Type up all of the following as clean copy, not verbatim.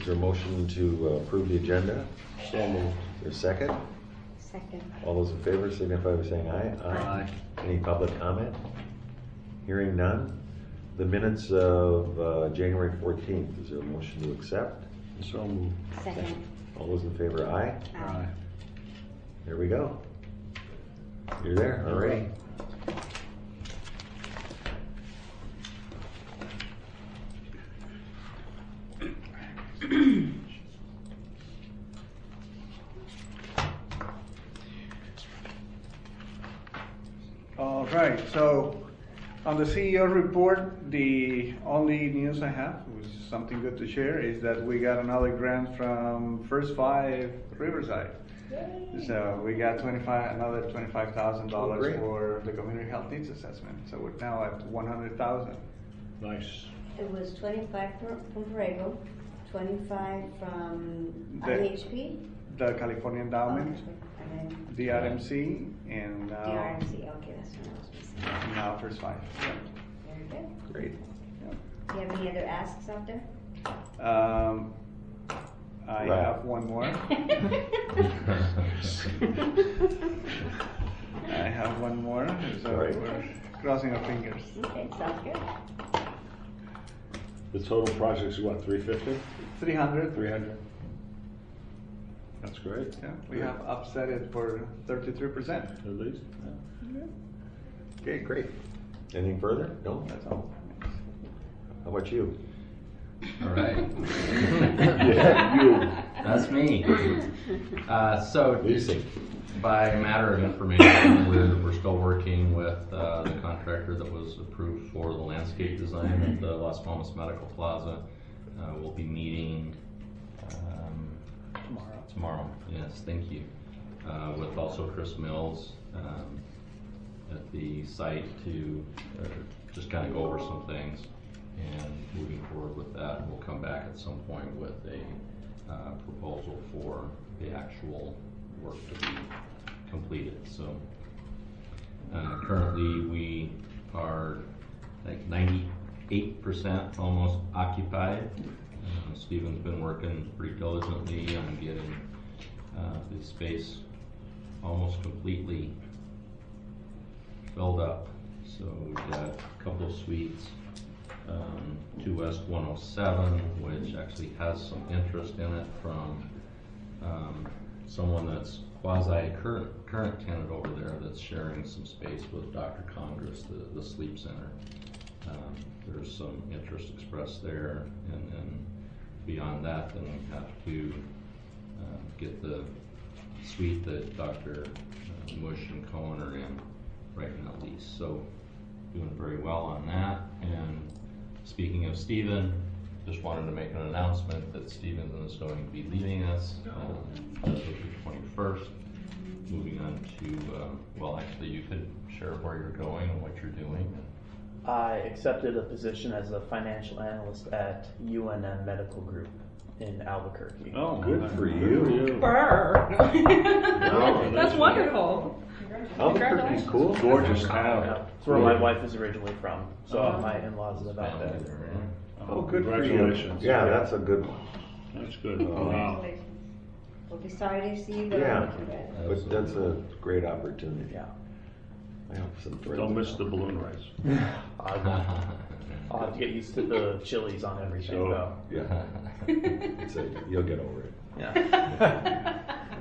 Is there a motion to approve the agenda? So moved. Is there a second? Second. All those in favor signify by saying aye. Aye. Any public comment? Hearing none. The minutes of January 14th. Is there a motion to accept? So moved. Second. All those in favor, aye. Aye. There we go. You're there already. All right, so on the CEO report, the only news I have, which is something good to share, is that we got another grant from First Five Riverside. So we got another $25,000 Oh, great. for the community health needs assessment. So we're now at 100,000. Nice. It was 25 from Borrego, 25 from The- IHP. The California Endowment, And then the RMC, and the RMC, okay, that's what I was missing. now First Five. Very good. Great. Do you have any other asks out there? I Right. have one more. I have one more, so All right. we're crossing our fingers. Okay, sounds good. The total project is what, 350? 300. 300? That's great. Yeah, we have upset it for 33%. At least. Okay, great. Anything further? No? That's all. How about you? All right. Yeah, you. That's me. So, Lucy. by matter of information, we're still working with the contractor that was approved for the landscape design at the Las Palmas Medical Plaza. We'll be meeting tomorrow. Yes, thank you. With also Chris Mills at the site to just kind of go over some things. And moving forward with that, we'll come back at some point with a proposal for the actual work to be completed. So currently we are like 98% almost occupied. Stephen's been working pretty diligently on getting the space almost completely filled up. So we've got a couple of suites. 2 West 107, which actually has some interest in it from someone that's quasi current tenant over there that's sharing some space with Dr. Congress, the sleep center. There's some interest expressed there, and then beyond that, then we have to get the suite that Dr. Mush and Cohen are in right now lease. So doing very well on that. And speaking of Stephen, just wanted to make an announcement that Stephen is going to be leaving us as of the 21st. Moving on to, well, actually, you could share where you're going and what you're doing. I accepted a position as a financial analyst at UNM Medical Group in Albuquerque. Oh, Good for you. Burr. Wow. That's wonderful. Albuquerque's cool. Gorgeous Yeah, town. it's where my wife is originally from, so Oh. my in-laws live out Family there. there, yeah. Oh, good for you. Congratulations. Yeah, that's a good one. That's good. Wow. We'll be sorry to see you go. Yeah, but that's a great opportunity. Yeah. I have some friends. Don't miss the balloon race. I'll have to get used to the chilies on everything, So- though. Yeah. So you'll get over it. Yeah.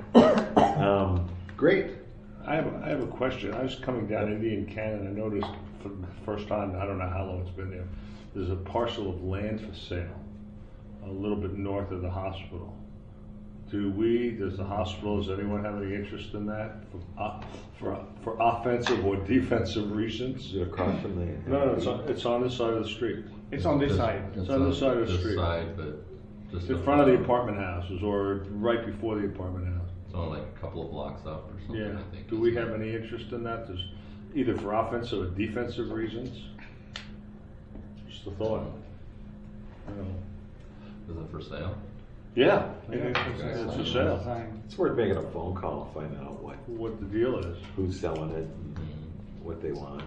Great. I have a question. I was coming down Indian Canyon. I noticed for the first time, I don't know how long it's been there, there's a parcel of land for sale a little bit north of the hospital. Does the hospital, does anyone have any interest in that for offensive or defensive reasons? Is it across from the? No, it's on this side of the street. It's on this side. It's on this side of the this street. side, but just In front of the apartment houses or right before the apartment house. It's only like a couple of blocks up or something, Yeah. I think. Do we have any interest in that? There's either for offensive or defensive reasons? Just a thought. I don't know. Is it for sale? Yeah, It is it's a sale. Design. It's worth making a phone call, find out What the deal is. who's selling it, and what they want.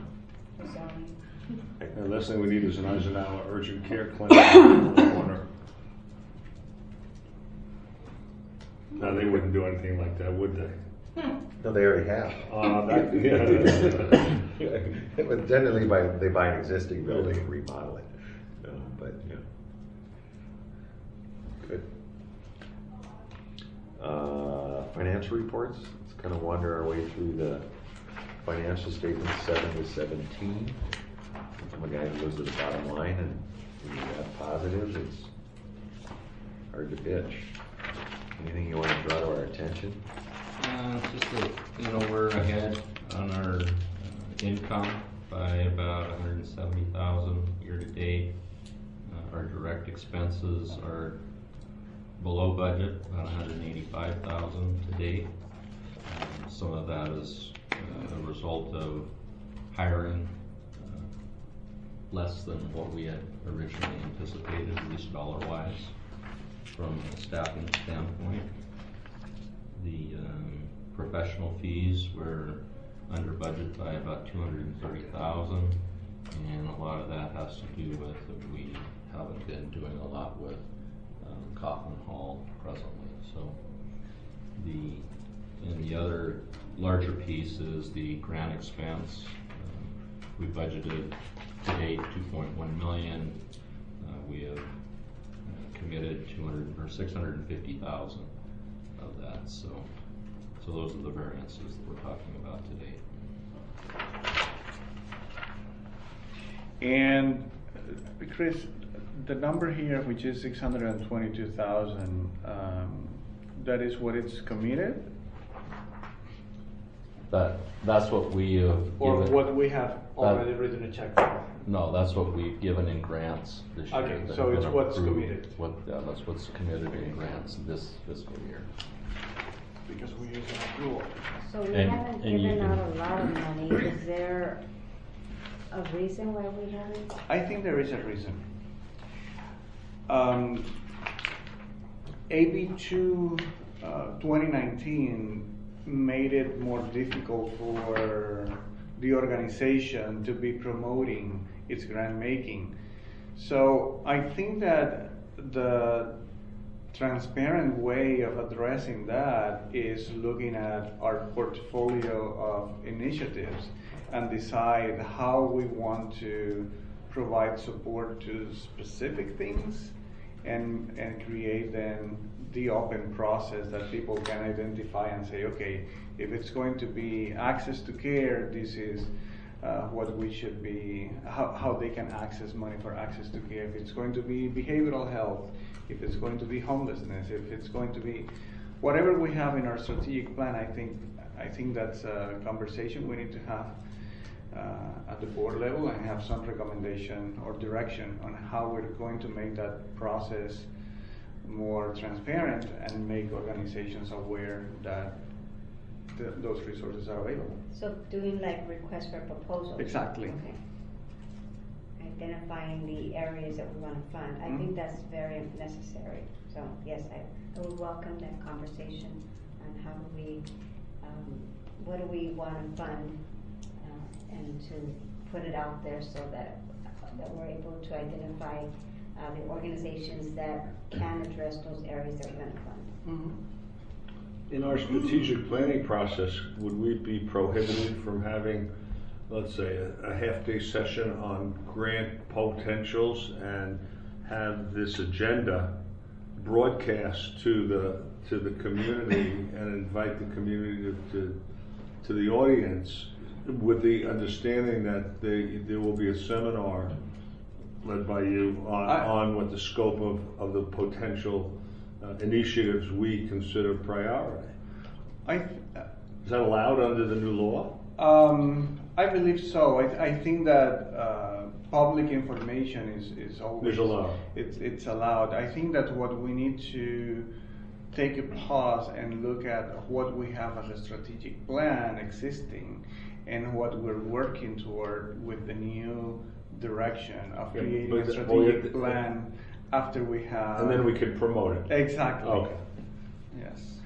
And the last thing we need is an Eisenhower urgent care clinic in the corner. No, they wouldn't do anything like that, would they? No, they already have. Yeah. But generally, they buy an existing building and remodel it. But yeah, good. Financial reports. Let's kind of wander our way through the financial statements 7 to 17. I'm a guy who lives at the bottom line, and when you have positives, it's hard to bitch. Anything you want to draw to our attention? Just that, we're ahead on our income by about 170,000 year to date. Our direct expenses are below budget, about 185,000 to date. Some of that is a result of hiring less than what we had originally anticipated, at least dollar-wise, from a staffing standpoint. The professional fees were under budget by about 230,000, and a lot of that has to do with that we haven't been doing a lot with Coffin Hall presently. So the other larger piece is the grant expense. We budgeted to date 2.1 million. We have committed 650,000 of that. So those are the variances that we're talking about today. And Chris, the number here, which is 622,000, that is what it's committed, That's what we have or given. what we have already written a check for? No, that's what we've given in grants this year. Okay, that so have it's been what's approved. committed. That's what's committed in grants this fiscal year. Because we use an accrual. So we And- haven't and you given can- out a lot of money. Is there a reason why we haven't? I think there is a reason. AB2 2019 made it more difficult for the organization to be promoting its grant making. So I think that the transparent way of addressing that is looking at our portfolio of initiatives and decide how we want to provide support to specific things and create then the open process that people can identify and say, okay, if it's going to be access to care, this is what we should be, how they can access money for access to care. If it's going to be behavioral health, if it's going to be homelessness, if it's going to be whatever we have in our strategic plan, I think that's a conversation we need to have at the board level and have some recommendation or direction on how we're going to make that process more transparent and make organizations aware that those resources are available. So doing like requests for proposals? Exactly. Okay. Identifying the areas that we want to fund. I think that's very necessary. So yes, I would welcome that conversation on how do we, what do we want to fund, and to put it out there so that we're able to identify the organizations that can address those areas that we're going to fund. In our strategic planning process, would we be prohibited from having, let's say, a half-day session on grant potentials and have this agenda broadcast to the community and invite the community to the audience with the understanding that there will be a seminar led by you on what the scope of the potential initiatives we consider priority. Is that allowed under the new law? I believe so. I think that public information is always Is allowed. It's allowed. I think that what we need to take a pause and look at what we have as a strategic plan existing and what we're working toward with the new direction of Yeah, creating but a the- strategic plan after we have. And then we could promote it. Exactly. Okay. Yes.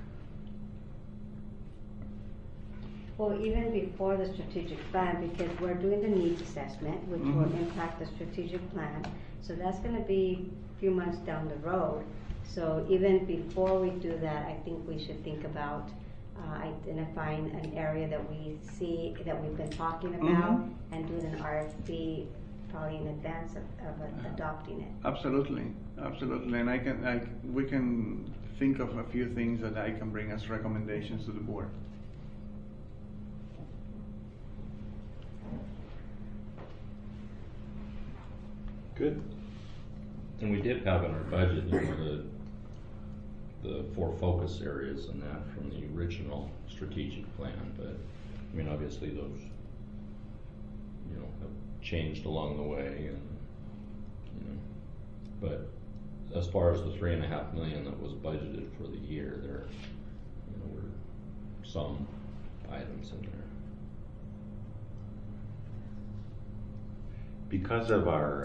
Well, even before the strategic plan, because we're doing the needs assessment, which will impact the strategic plan. So that's going to be a few months down the road. So even before we do that, I think we should think about identifying an area that we see, that we've been talking about, and doing an RFP probably in advance of adopting it. Absolutely, absolutely, and we can think of a few things that I can bring as recommendations to the board. Good. And we did have in our budget, you know, the 4 focus areas and that from the original strategic plan, but I mean, obviously those, you know, have changed along the way, and you know, but as far as the $3.5 million that was budgeted for the year, there, you know, were some items in there. Because of our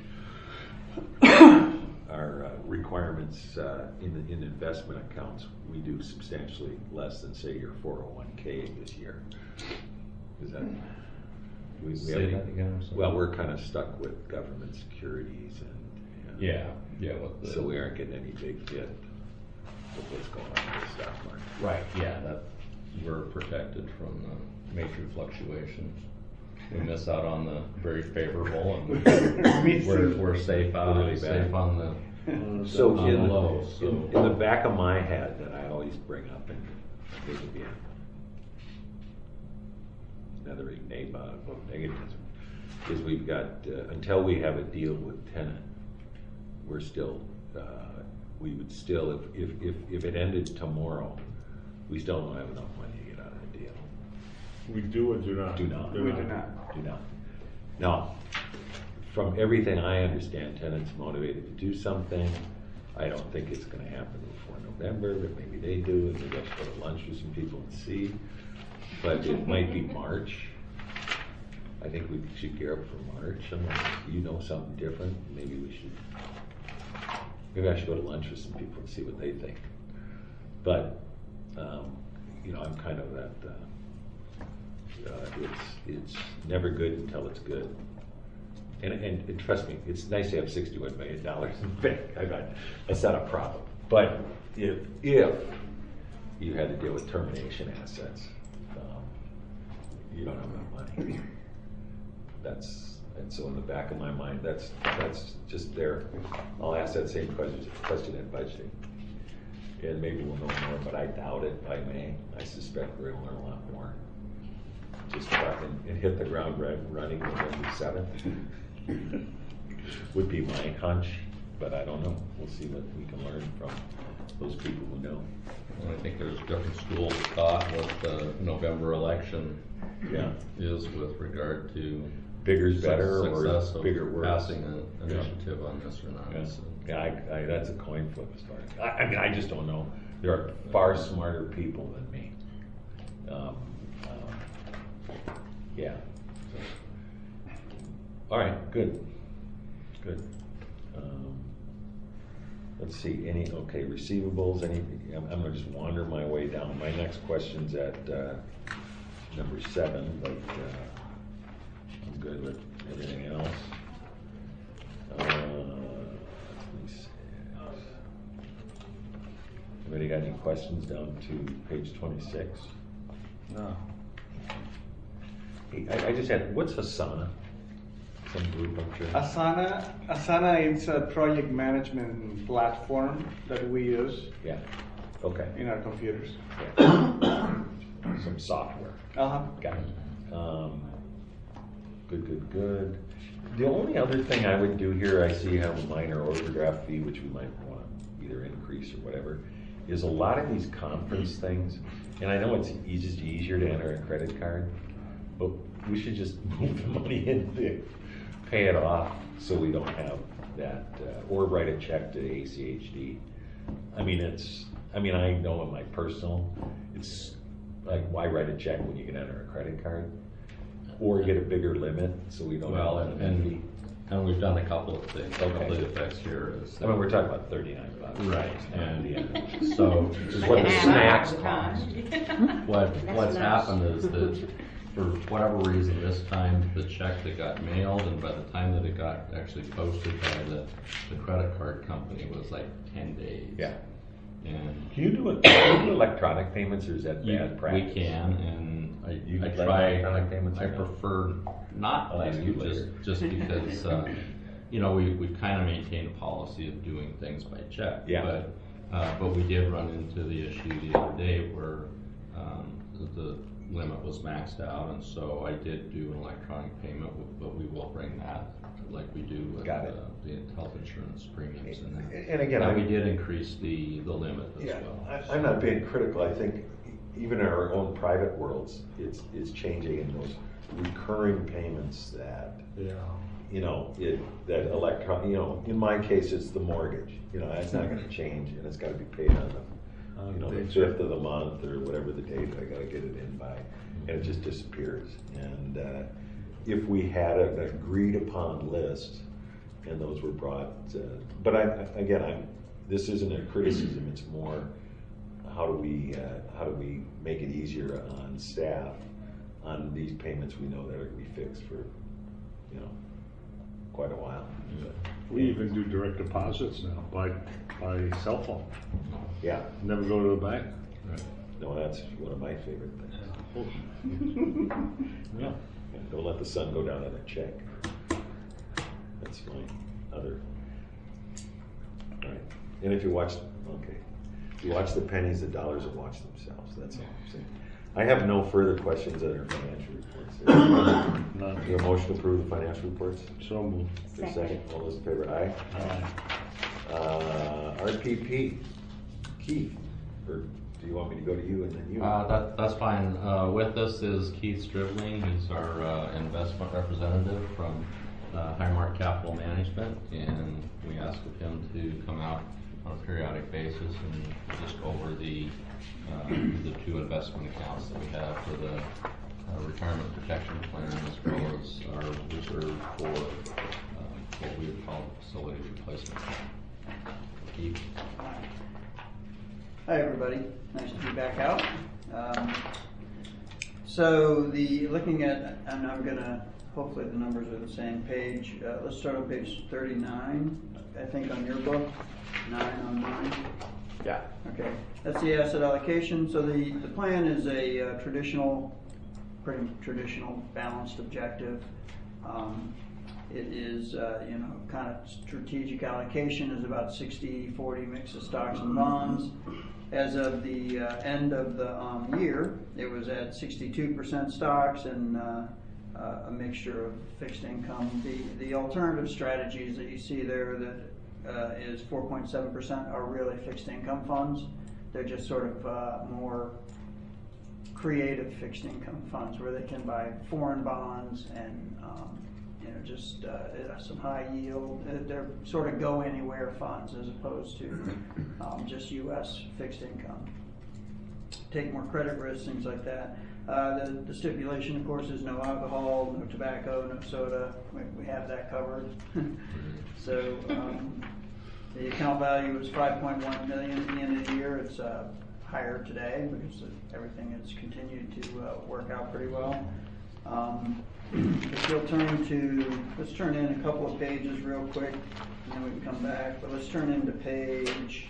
requirements in investment accounts, we do substantially less than, say, your 401k this year. Is that? We Say that again, or something? well, we're kind of stuck with government securities and Yeah. With the, so we aren't getting any big hit with what's going on in the stock market. right. Yeah, that we're protected from the major fluctuations. We miss out on the very favorable, and we're safe out, Really bad. safe on the So on the in lows. So in the back of my head that I always bring up, and this would be another about negativism, is we've got until we have a deal with tenant, we're still we would still, if it ended tomorrow, we still don't have enough money to get out of the deal. We do or do not? Do not. We do not. Do not. Now, from everything I understand, tenants motivated to do something. I don't think it's gonna happen before November, but maybe they do, and maybe I should go to lunch with some people and see. But it might be March. I think we should gear up for March, unless you know something different, maybe I should go to lunch with some people and see what they think. But, you know, I'm kind of that, it's never good until it's good. And trust me, it's nice to have $61 million in the bank. That's not a problem. But if you had to deal with termination assets, you don't have enough money. And so in the back of my mind, that's just there. I'll ask that same question at budgeting. And maybe we'll know more, but I doubt it by May. I suspect we're gonna learn a lot more. Just start and hit the ground running November 7th. Would be my hunch, but I don't know. We'll see what we can learn from those people who know. well, I think there's different schools of thought what the November election is with regard to Bigger's better success or of bigger worse. passing an initiative on this or not. Yeah, So, yeah, that's a coin flip as far as, I mean, I just don't know. There are far smarter people than me. Yeah. So. All right, good. Let's see, receivables, anything, I'm gonna just wander my way down. My next question's at, number 7, but, I'm good with everything else. Let me see. Anybody got any questions down to page 26? No. Hey, I just had, what's Asana? Some group, I'm sure. Asana is a project management platform that we use Yeah, okay. in our computers. Yeah. Some software. Uh-huh. Got it. Good. The only other thing I would do here, I see you have a minor overdraft fee, which we might want to either increase or whatever, is a lot of these conference things, and I know it's just easier to enter a credit card, but we should just move the money in to pay it off so we don't have that, or write a check to ACHD. I know in my personal, it's like, why write a check when you can enter a credit card? Or get a bigger limit so we don't well, have an and we've done a couple of things. A couple of Okay. effects here is I mean, we're talking about $39. right, And and so Which is what the snacks cost. what's happened is that for whatever reason, this time the check that got mailed and by the time that it got actually posted by the credit card company was like 10 days. Yeah. And Can you do electronic payments, or is that we bad practice? can, and You I can try, electronic payments I or no? prefer not I'll ask you to, later. just because, you know, we've kind of maintained a policy of doing things by check. Yeah. But we did run into the issue the other day where, the limit was maxed out, and so I did do an electronic payment, but we will bring that like we do with Got it. the health insurance premiums and that. And again, And we did increase the limit as Yeah, well. I'm not being critical. I think even in our own private worlds, it's changing in those recurring payments that, Yeah. you know, that electron, you know, in my case, it's the mortgage. You know, that's not gonna change, and it's gotta be paid on the, you know, the 5th of the month or whatever the date I gotta get it in by, and it just disappears. And if we had an agreed upon list, and those were brought, again, this isn't a criticism, it's more, how do we make it easier on staff on these payments we know that are gonna be fixed for, you know, quite a while. We even do direct deposits now by cell phone. Yeah, Never go to the bank. Right. no, that's one of my favorite things. Yeah. Yeah, don't let the sun go down on a check. That's my other. All right, and if you watch the pennies, the dollars will watch themselves. That's all I'm saying. I have no further questions on our financial reports. None. Is there a motion to approve the financial reports? So moved. Is there a second? All those in favor, aye. RPP, Keith, or do you want me to go to you and then you? That's fine. With us is Keith Stribling. He's our investment representative from Highmark Capital Management, and we asked of him to come out on a periodic basis and just go over the 2 investment accounts that we have for the retirement protection plan, as well as our reserve for what we would call facility replacement. Keith? Hi, everybody. Nice to be back out. So looking at, and I'm gonna, hopefully the numbers are the same page. Let's start on page 39, I think on your book, 9 on mine. Yeah. Okay, that's the asset allocation. So the plan is a pretty traditional balanced objective. It is, kind of strategic allocation is about 60-40 mix of stocks and bonds. As of the end of the year, it was at 62% stocks and a mixture of fixed income. The alternative strategies that you see there that is 4.7% are really fixed income funds. They're just sort of more creative fixed income funds where they can buy foreign bonds and just some high yield. They're sort of go anywhere funds as opposed to just U.S. fixed income. Take more credit risks, things like that. The stipulation, of course, is no alcohol, no tobacco, no soda. We have that covered. So the account value is $5.1 million at the end of the year. It's higher today because everything has continued to work out pretty well. If you'll let's turn in a couple of pages real quick, and then we can come back. But let's turn into page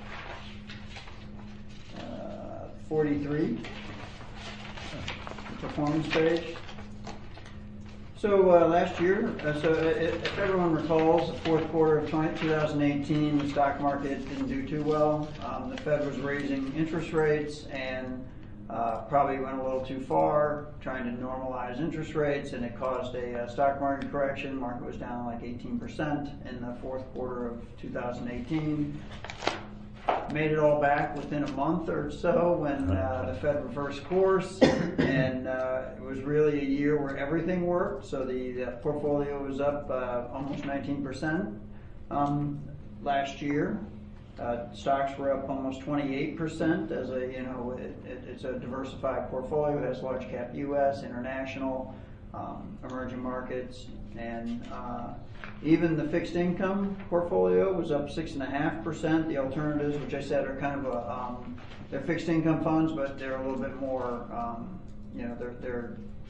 43, the performance page. So last year, if everyone recalls, the fourth quarter of 2018, the stock market didn't do too well. The Fed was raising interest rates and probably went a little too far, trying to normalize interest rates, and it caused a stock market correction. Market was down like 18% in the fourth quarter of 2018. Made it all back within a month or so when the Fed reversed course, and it was really a year where everything worked. So the portfolio was up almost 19% last year. Stocks were up almost 28%. As it's a diversified portfolio. It has large cap U.S., international, emerging markets, and even the fixed income portfolio was up 6.5%. The alternatives, which I said are kind of they're fixed income funds, but they're a little bit more, they're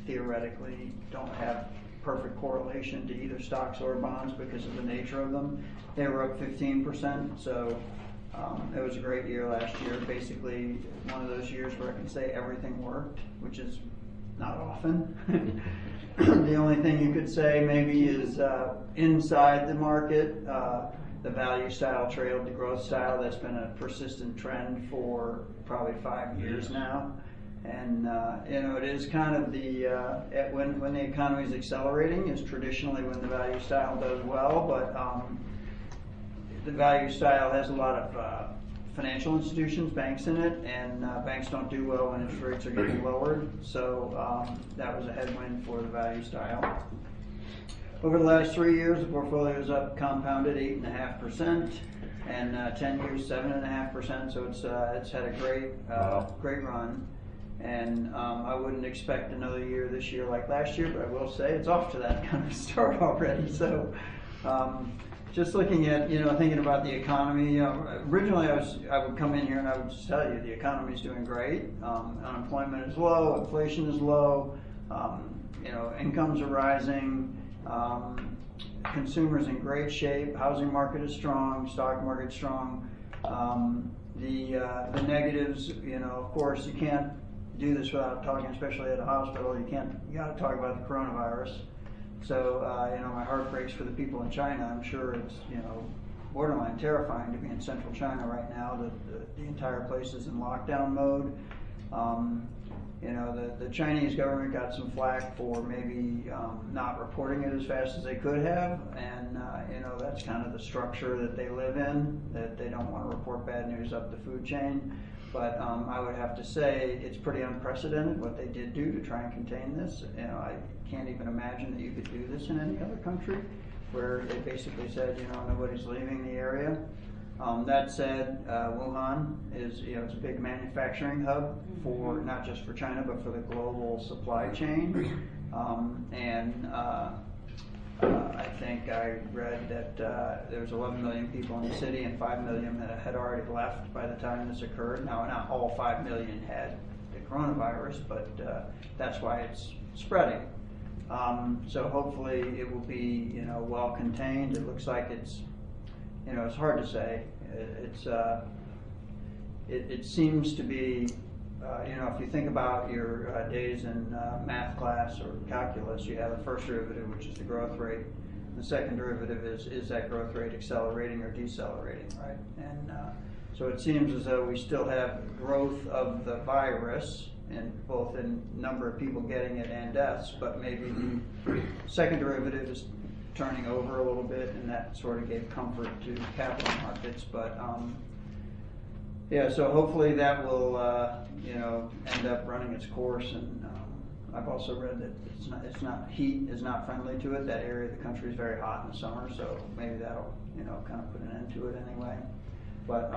theoretically don't have perfect correlation to either stocks or bonds because of the nature of them. They were up 15%, so it was a great year last year. Basically, one of those years where I can say everything worked, which is not often. The only thing you could say maybe is inside the market, the value style trailed the growth style. That's been a persistent trend for probably 5 years now. And it is kind of the when the economy is accelerating is traditionally when the value style does well, but the value style has a lot of financial institutions, banks in it, and banks don't do well when interest rates are getting lowered. So that was a headwind for the value style. Over the last 3 years, the portfolio is up compounded 8.5%, and 10 years 7.5%. So it's had a great run. And I wouldn't expect another year this year like last year, but I will say it's off to that kind of start already. So just looking at, thinking about the economy, originally I would come in here and I would just tell you the economy is doing great. Unemployment is low, inflation is low, incomes are rising, consumers in great shape, housing market is strong, stock market strong. The negatives, of course, you can't do this without talking, especially at a hospital. You got to talk about the coronavirus. So, my heart breaks for the people in China. I'm sure it's, borderline terrifying to be in central China right now. The entire place is in lockdown mode. The Chinese government got some flack for maybe not reporting it as fast as they could have, and that's kind of the structure that they live in, that they don't want to report bad news up the food chain. But I would have to say it's pretty unprecedented what they did do to try and contain this. I can't even imagine that you could do this in any other country, where they basically said, nobody's leaving the area. That said, Wuhan is, it's a big manufacturing hub for not just for China, but for the global supply chain. I think I read that there was 11 million people in the city, and 5 million had already left by the time this occurred. Now, not all 5 million had the coronavirus, but that's why it's spreading. So hopefully it will be, well contained. It looks like it's, it's hard to say. It seems to be, if you think about your days in math class or calculus, you have the first derivative, which is the growth rate. The second derivative is that growth rate accelerating or decelerating, right? And so it seems as though we still have growth of the virus, and both in number of people getting it and deaths, but maybe the second derivative is turning over a little bit, and that sort of gave comfort to capital markets. But so hopefully that will end up running its course. And I've also read that heat is not friendly to it. That area of the country is very hot in the summer, so maybe that'll kind of put an end to it anyway. But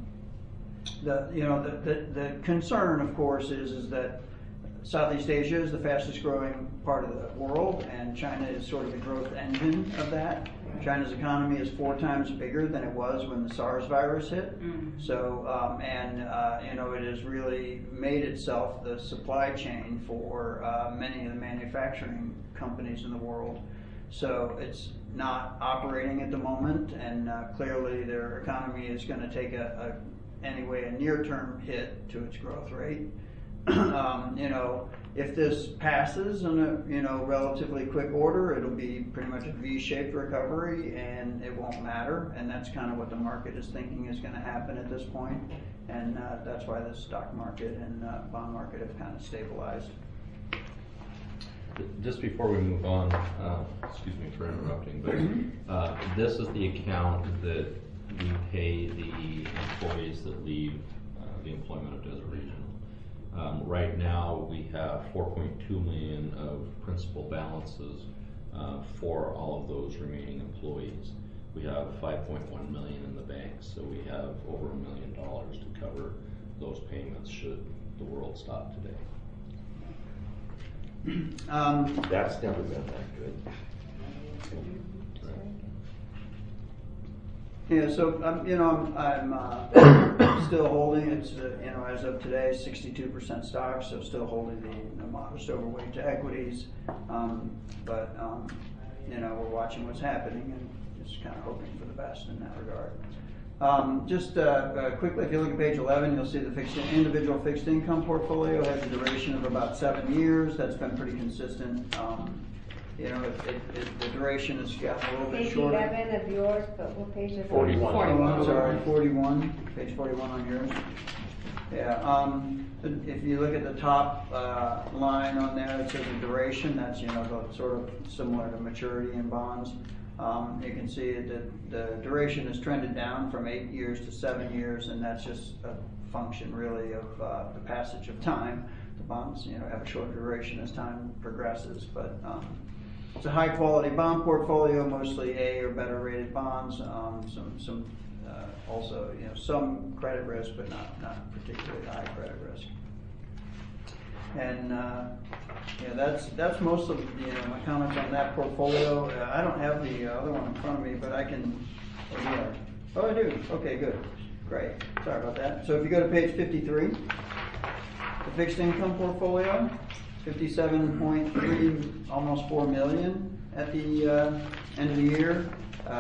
the concern, of course, is that Southeast Asia is the fastest growing part of the world, and China is sort of the growth engine of that. China's economy is 4 times bigger than it was when the SARS virus hit. So, it has really made itself the supply chain for many of the manufacturing companies in the world. So it's not operating at the moment, and clearly their economy is going to take a near-term hit to its growth rate. If this passes in a relatively quick order, it'll be pretty much a V-shaped recovery, and it won't matter. And that's kind of what the market is thinking is going to happen at this point. And that's why the stock market and bond market have kind of stabilized. Just before we move on, excuse me for interrupting, but this is the account that we pay the employees that leave the employment of Desert Regional. Right now, we have 4.2 million of principal balances for all of those remaining employees. We have 5.1 million in the bank, so we have over $1 million to cover those payments should the world stop today. That's never been that good. Yeah, so, I'm still holding, it's, as of today, 62% stock, so still holding the modest overweight to equities. But we're watching what's happening and just kind of hoping for the best in that regard. Quickly, if you look at page 11, you'll see the individual fixed income portfolio has a duration of about 7 years. That's been pretty consistent. The duration has gotten a little bit Page shorter. 11 of yours, but what page is it? 41. 41, sorry, 41, page 41 on yours. Yeah, if you look at the top line on there, it says the duration, that's, sort of similar to maturity in bonds. You can see that the duration has trended down from 8 years to 7 years, and that's just a function really of the passage of time. The bonds, have a shorter duration as time progresses, but it's a high quality bond portfolio, mostly A or better rated bonds. Also, some credit risk, but not particularly high credit risk. And that's most of my comments on that portfolio. I don't have the other one in front of me, but I can. Oh, I do. Okay, good, great. Sorry about that. So if you go to page 53, the fixed income portfolio, 57.3, almost 4 million at the end of the year.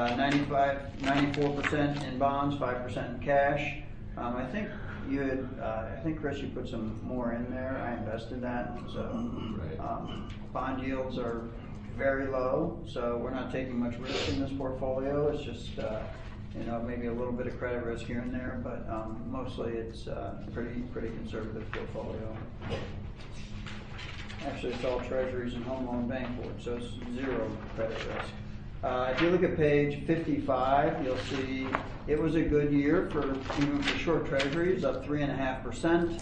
94% in bonds, 5% in cash. I think Chris, you put some more in there. I invested that, so bond yields are very low, so we're not taking much risk in this portfolio. It's just maybe a little bit of credit risk here and there, but mostly it's pretty conservative portfolio. Actually, it's all treasuries and home loan bank board, so it's zero credit risk. If you look at page 55, you'll see it was a good year even for short treasuries, up 3.5%.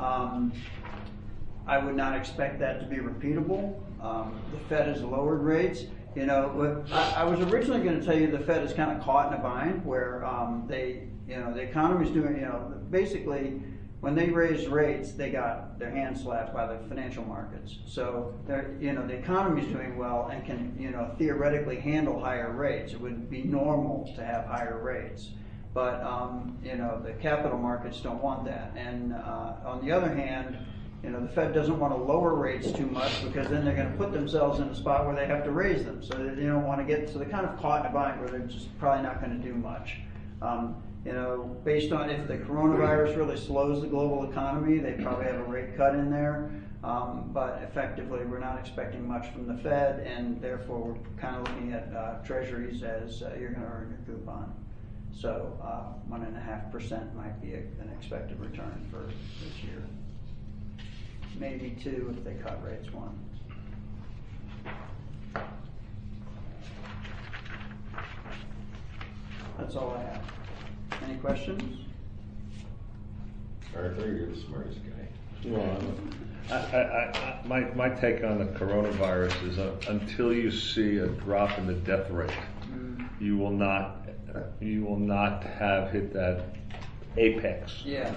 I would not expect that to be repeatable. The Fed has lowered rates. I was originally going to tell you the Fed is kind of caught in a bind where the economy is doing, basically when they raised rates, they got their hands slapped by the financial markets. So the economy is doing well and can theoretically handle higher rates. It would be normal to have higher rates, but the capital markets don't want that. And on the other hand, the Fed doesn't want to lower rates too much because then they're going to put themselves in a spot where they have to raise them. So they don't want to get, so they're kind of caught in a bind where they're just probably not going to do much. Based on if the coronavirus really slows the global economy, they probably have a rate cut in there. But effectively, we're not expecting much from the Fed, and therefore we're kind of looking at treasuries as you're going to earn your coupon. So 1.5% might be an expected return for this year. Maybe 2 if they cut rates 1. That's all I have. Any questions? Arthur, you're the smartest guy. Well, my take on the coronavirus is until you see a drop in the death rate, you will not have hit that apex Yes.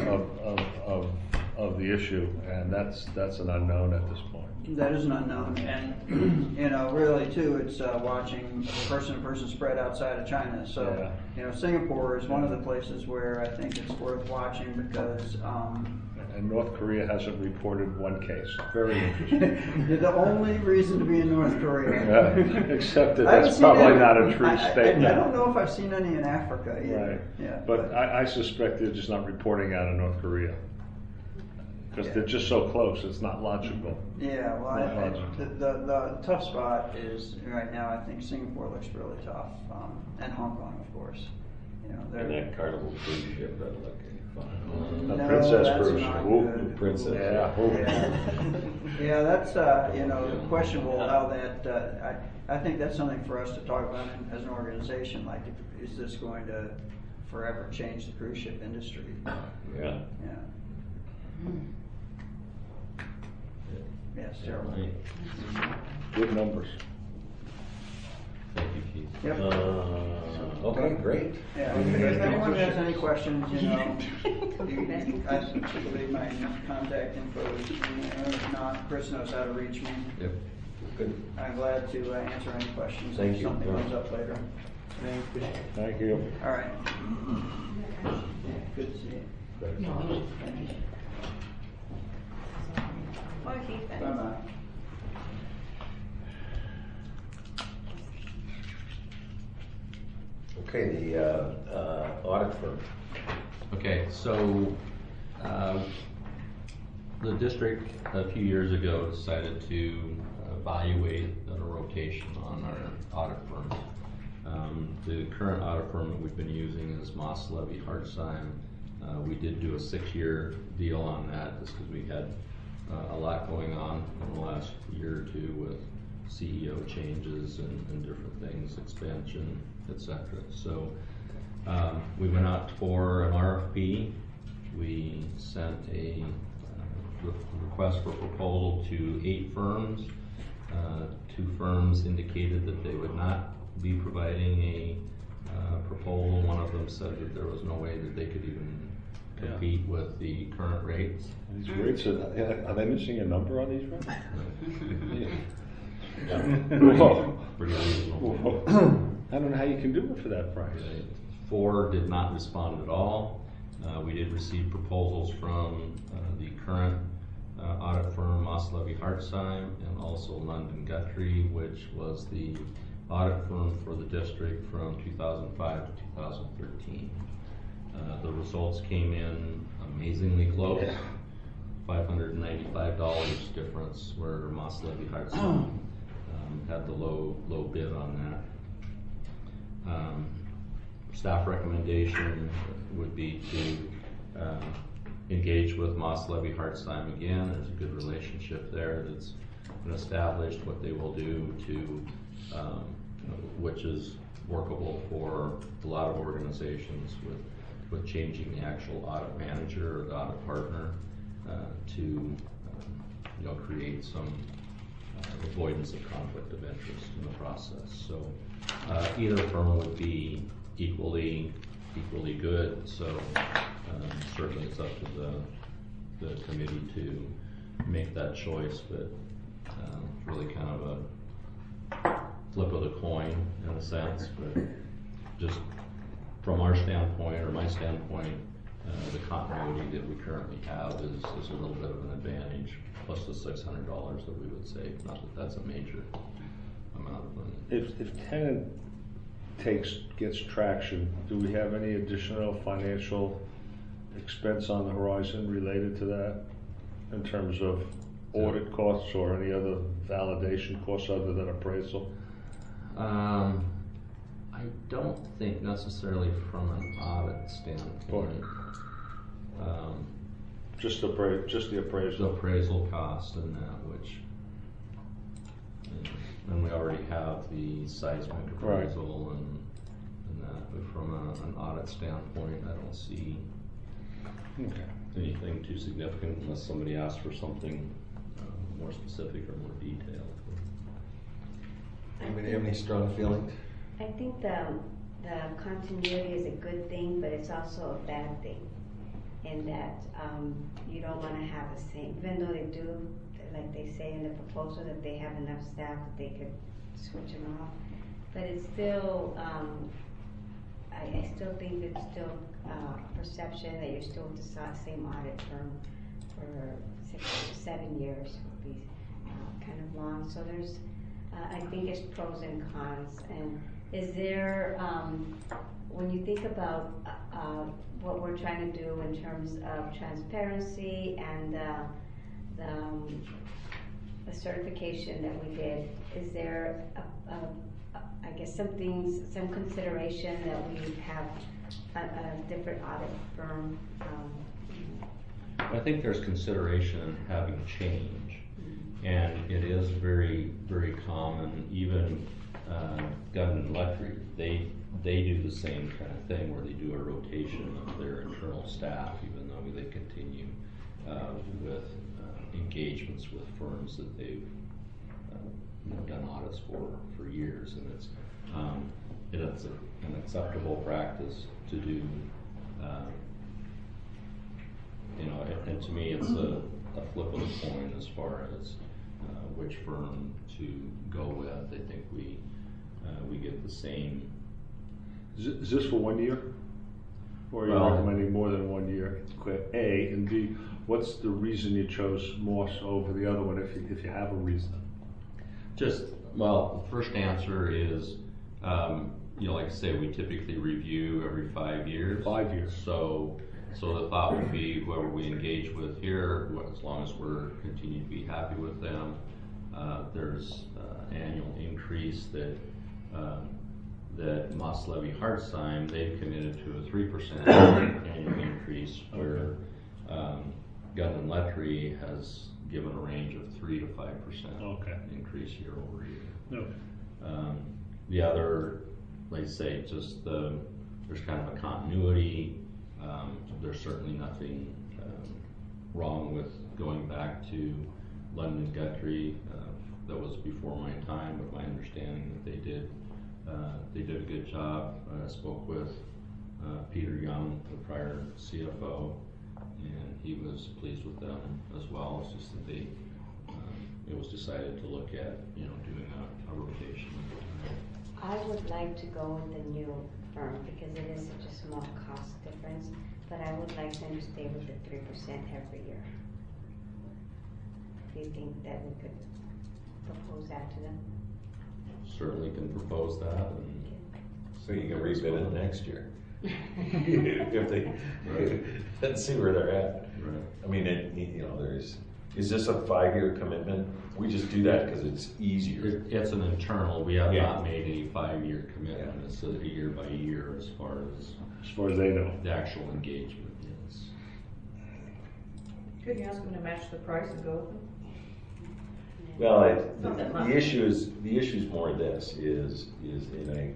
of the issue, and that's an unknown at this point. That is an unknown, and really too, it's watching person-to-person spread outside of China. So, Singapore is one of the places where I think it's worth watching because. And North Korea hasn't reported one case. Very interesting. You're the only reason to be in North Korea. Except that that's probably not a true statement. I don't know if I've seen any in Africa either. Right. Yeah, but I suspect they're just not reporting out of North Korea. Because they're just so close, it's not logical. Yeah, well, the tough spot is right now. I think Singapore looks really tough, and Hong Kong, of course. And that Carnival cruise ship, that looking fun. The No, Princess that's cruise not ship. good. Princess. Yeah. Yeah, that's questionable how that. I think that's something for us to talk about as an organization. Like, is this going to forever change the cruise ship industry? Yeah. Yeah. Yeah, it's terrible. Good numbers. Thank you, Keith. Yep. Okay, great. Yeah, if anyone has any questions, I believe my contact info is in there. If not, Chris knows how to reach me. Yep. Good. I'm glad to answer any questions Thank if you. something comes up later. Thank you. All right. Good to see you. Bye, Keith. Bye-bye. Okay, the audit firm. Okay, so the district a few years ago decided to evaluate a rotation on our audit firms. The current audit firm that we've been using is Moss Levy Hartsheim. We did do a 6-year deal on that just because we had a lot going on in the last year or two with CEO changes and different things, expansion, etc. So we went out for an RFP. We sent a request for proposal to 8 firms. 2 firms indicated that they would not be providing a proposal. One of them said that there was no way that they could even compete with the current rates. These rates, are they missing a number on these rates? Whoa. Pretty reasonable. Whoa. I don't know how you can do it for that price. 4 did not respond at all. We did receive proposals from the current audit firm, Moss Levy Hartsheim, and also London Guthrie, which was the audit firm for the district from 2005 to 2013. The results came in amazingly close. $595 difference where Moss Levy Hartsheim had the low bid on that. Staff recommendation would be to engage with Moss Levy Hartsheim again. There's a good relationship there that's been established. What they will do to, which is workable for a lot of organizations with changing the actual audit manager or the audit partner to create some avoidance of conflict of interest in the process. So either firm would be equally good. So certainly it's up to the committee to make that choice, but really kind of a flip of the coin in a sense. But just from our standpoint or my standpoint, the continuity that we currently have is a little bit of an advantage, plus the $600 that we would save. Not that that's a major amount of money. If tenant gets traction, do we have any additional financial expense on the horizon related to that in terms of audit costs or any other validation costs other than appraisal? I don't think necessarily from an audit standpoint. Just the appraisal. The appraisal cost and that, which, and we already have the seismic appraisal and that, but from an audit standpoint, I don't see anything too significant unless somebody asks for something more specific or more detailed. Anybody have any strong feelings? I think the continuity is a good thing, but it's also a bad thing. In that you don't want to have the same, even though they do, like they say in the proposal, that they have enough staff that they could switch them off. But it's still, I still think it's still perception that you're still with the same audit firm for 6 to 7 years would be kind of long. So there's, I think it's pros and cons. And is there, when you think about what we're trying to do in terms of transparency and the certification that we did, is there I guess some consideration that we have a different audit firm? I think there's consideration in having change, and it is very, very common. Even Gunn & Electric, they do the same kind of thing where they do a rotation of their internal staff, even though they continue with engagements with firms that they've done audits for years, and it's an acceptable practice to do. And to me, it's a flip of the coin as far as which firm to go with. I think we get the same Is this for 1 year? Or are you Well- recommending more than 1 year? A, and B, what's the reason you chose Morse over the other one, if you have a reason? Well, the first answer is, like I say, we typically review every 5 years. 5 years. So the thought would be whoever we engage with here, as long as we're continue to be happy with them, there's annual increase that Moss Levy Hartsheim, they've committed to a 3% annual increase, where Gunn and Lettery has given a range of 3 to 5% Okay. increase year over year. No. The other, like I say, just there's kind of a continuity. There's certainly nothing wrong with going back to London Guthrie. That was before my time, but my understanding that they did a good job. I spoke with Peter Young, the prior CFO, and he was pleased with them as well. It's just that it was decided to look at, doing a rotation. I would like to go with the new firm because it is such a small cost difference, but I would like them to stay with the 3% every year. Do you think that we could propose that to them? Certainly can propose that, and So you can rebid it next year. If they, let's see where they're at. right. I mean, is this a 5-year commitment? We just do that because it's easier. It's an internal. We have Yeah. not made a 5-year commitment. Yeah. It's a year by year as far as they know. the actual engagement is. Could you ask them to match the price and go with them? Well, Something the like- issue is more this, is in a,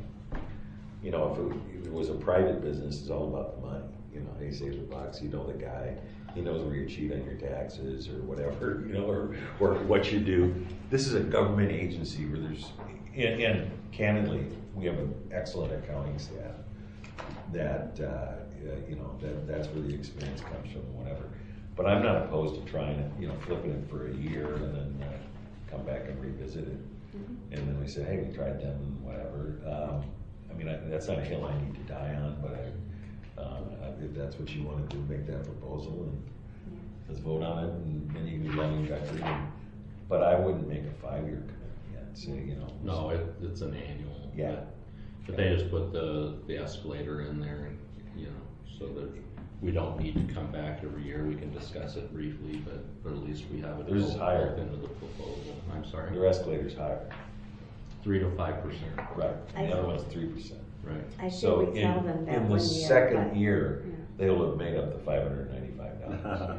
if it was a private business, it's all about the money. He saves a bucks, the guy, he knows where you cheat on your taxes or whatever, or what you do. This is a government agency where there's, and candidly, we have an excellent accounting staff that, that's where the experience comes from, whatever. But I'm not opposed to trying it, flipping it for a year and then come back and revisit it. And then we say, hey, we tried them, whatever. That's not a hill I need to die on, but if that's what you want to do, make that proposal and let's vote on it, and then you can be running Guthrie. But I wouldn't make a 5-year commitment yet. Say, No, it's an annual. Yeah. But they just put the escalator in there, and so that we don't need to come back every year. We can discuss it briefly, but at least we have it Theirs is built higher. into the proposal. I'm sorry. Your escalator's higher. 3 to 5%. Right. And the other one's 3%. Right. I think So we tell them that in the 1 year. second but- year, Yeah. they'll have made up the $595.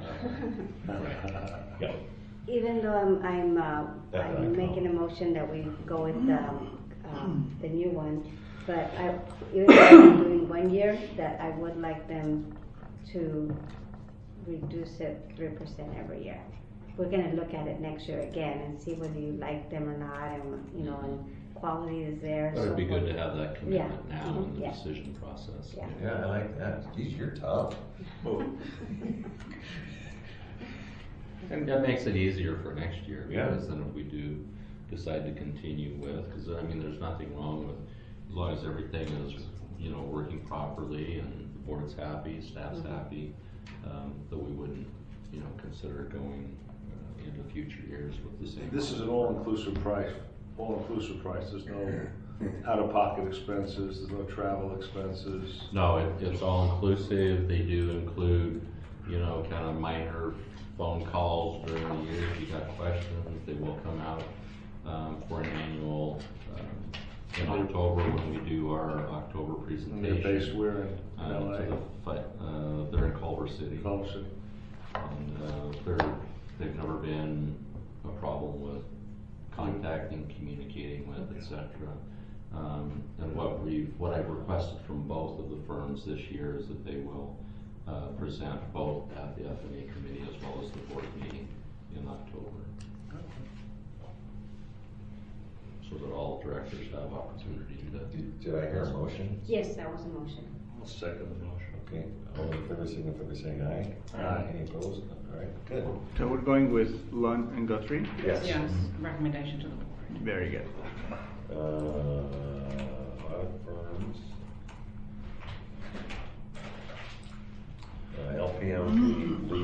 Yeah. Even though I'm That's what I making a call motion that we go with the new one, but even though I'm doing 1 year, that I would like them to reduce it 3% every year. We're gonna look at it next year again and see whether you like them or not, and quality is there. But it'd be so good forth. to have that commitment Yeah. now in the Yeah. decision process. Yeah. Yeah, I like that. Geez, you're tough. And that makes it easier for next year, Yeah. because then if we do decide to continue with, because there's nothing wrong with, as long as everything is, working properly and the board's happy, staff's happy, that we wouldn't, consider going into future years with the same. This is an all-inclusive price. There's no out-of-pocket expenses, there's no travel expenses. No, it's all inclusive. They do include, kind of minor phone calls during the year. If you got questions, they will come out for an annual in October when we do our October And they're based presentation. where in LA? They're in Culver City. Culver City. And they've never been a problem with contacting, communicating with, etc. And what I've requested from both of the firms this year is that they will present both at the F&A committee as well as the board meeting in October. So that all directors have opportunity to. Did I hear a motion? Yes, that was a motion. I'll second the motion. Okay, all in favor, signify by saying aye. Aye. Any opposed? All right, good. So we're going with Lund and Guthrie? Yes. Yes, recommendation to the board. Very good. Audit firms.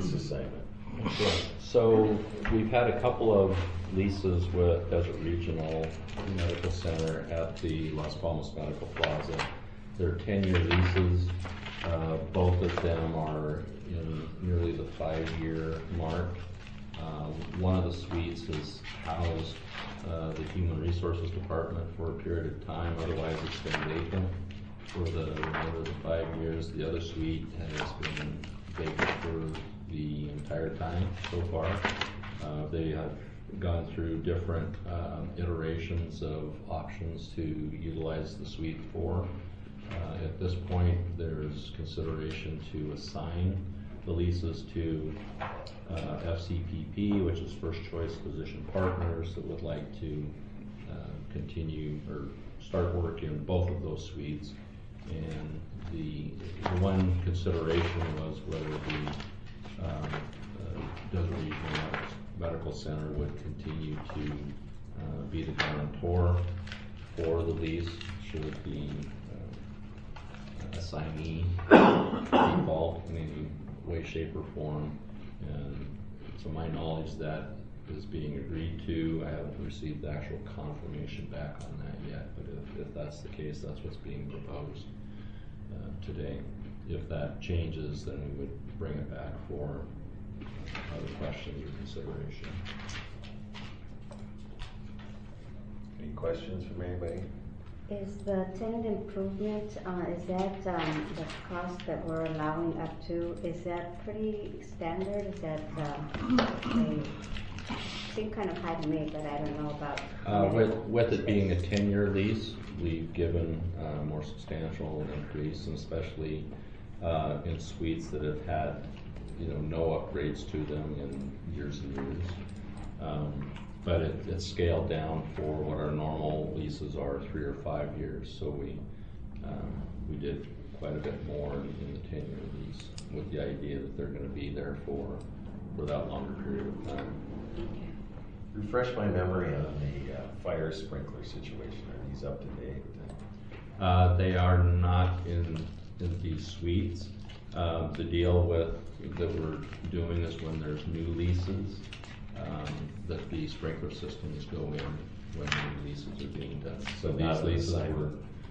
lease assignment. Sure. So we've had a couple of leases with Desert Regional Medical Center at the Las Palmas Medical Plaza. They're 10-year leases. Both of them are in nearly the 5-year mark. One of the suites has housed the Human Resources Department for a period of time, otherwise it's been vacant for the remainder of the 5 years. The other suite has been vacant for the entire time so far. They have gone through different iterations of options to utilize the suite for. At this point, there's consideration to assign the leases to FCPP, which is First Choice Physician Partners, that would like to continue or start work in both of those suites. And the one consideration was whether the Desert Regional Medical Center would continue to be the guarantor for the lease should the assignee default in any way, shape, or form. And to my knowledge, that is being agreed to. I haven't received the actual confirmation back on that yet, but if that's the case, that's what's being proposed today. If that changes, then we would bring it back for other questions or consideration. Any questions from anybody? Is the tenant improvement, is that the cost that we're allowing up to, is that pretty standard? Is that, they seem kind of high to me, but I don't know about. With it being a 10-year lease, we've given a more substantial increase, and especially in suites that have had, no upgrades to them in years and years. But it's scaled down for what our normal leases are, 3 or 5 years. So we did quite a bit more in the 10-year lease with the idea that they're going to be there for that longer period of time. Refresh my memory on the fire sprinkler situation. Are these up to date? They are not in these suites. The deal that we're doing is when there's new leases, that the sprinkler systems go in when new leases are being done. So these leases were.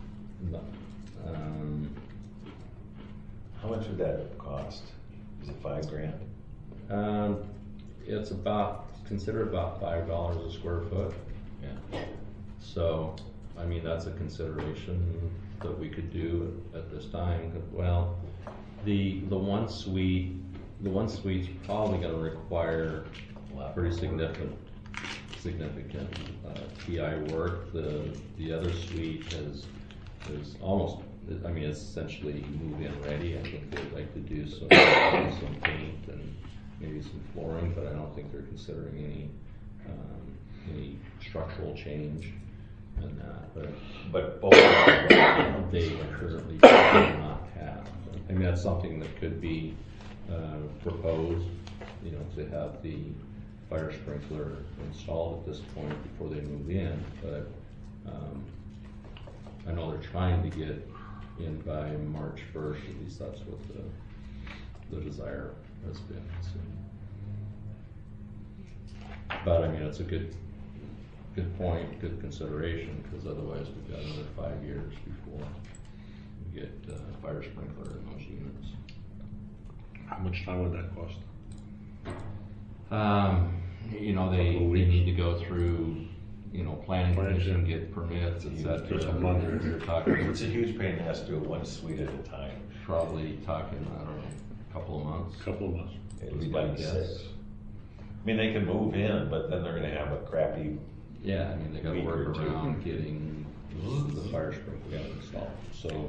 How much would that cost? Is it $5,000? It's consider about $5 a square foot. Yeah. So, I mean, that's a consideration that we could do at this time. Well, the one suite's probably going to require pretty significant TI work. The other suite is almost, I mean, it's essentially move-in ready. I think they'd like to do some paint and maybe some flooring, but I don't think they're considering any structural change in that. But both they currently do not have. I mean, that's something that could be proposed, to have the fire sprinkler installed at this point before they move in. But I know they're trying to get in by March 1st. At least that's what the desire has been. So. But I mean, it's a good point, good consideration, because otherwise we've got another 5 years before we get fire sprinkler in those units. How much time would that cost? They need to go through, planning commission, get permits, etc. You're talking. It's a huge pain to have to do it one suite at a time. Probably talking, I don't know, a couple of months. At least by 6. I mean, they can move in, but then they're going to have a crappy. Yeah, I mean, they got to work around getting the fire sprinkler installed. So,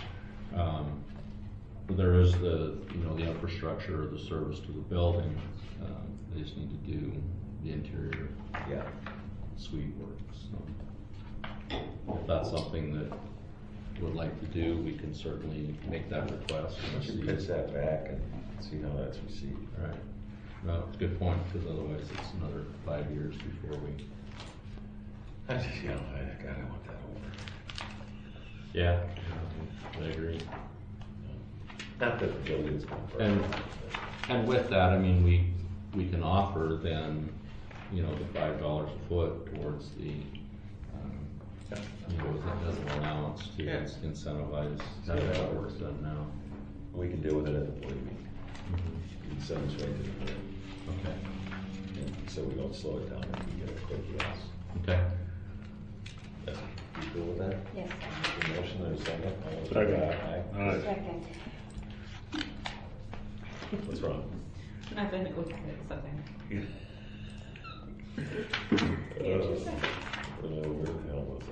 there is the infrastructure, the service to the building. They just need to do the interior suite work. So, if that's something that would like to do, we can certainly make that request. We should pitch that back and see how that's received. All right. No, it's a good point, because otherwise it's another 5 years before we. I want that over. Yeah, I agree. Not that the building's going for And And with that, I mean, we can offer then, you know, the $5 a foot towards the, you know, as an allowance to Yeah. incentivize having that work done now. We can deal with it at the board meeting. You can send us right to the board, Okay. and so we don't slow it down if we get a quick yes. Okay. You cool with that? Yes, The motion or a second? All those in Second. favor? Aye. All right. second. What's wrong? Nothing, it was something. Where the hell was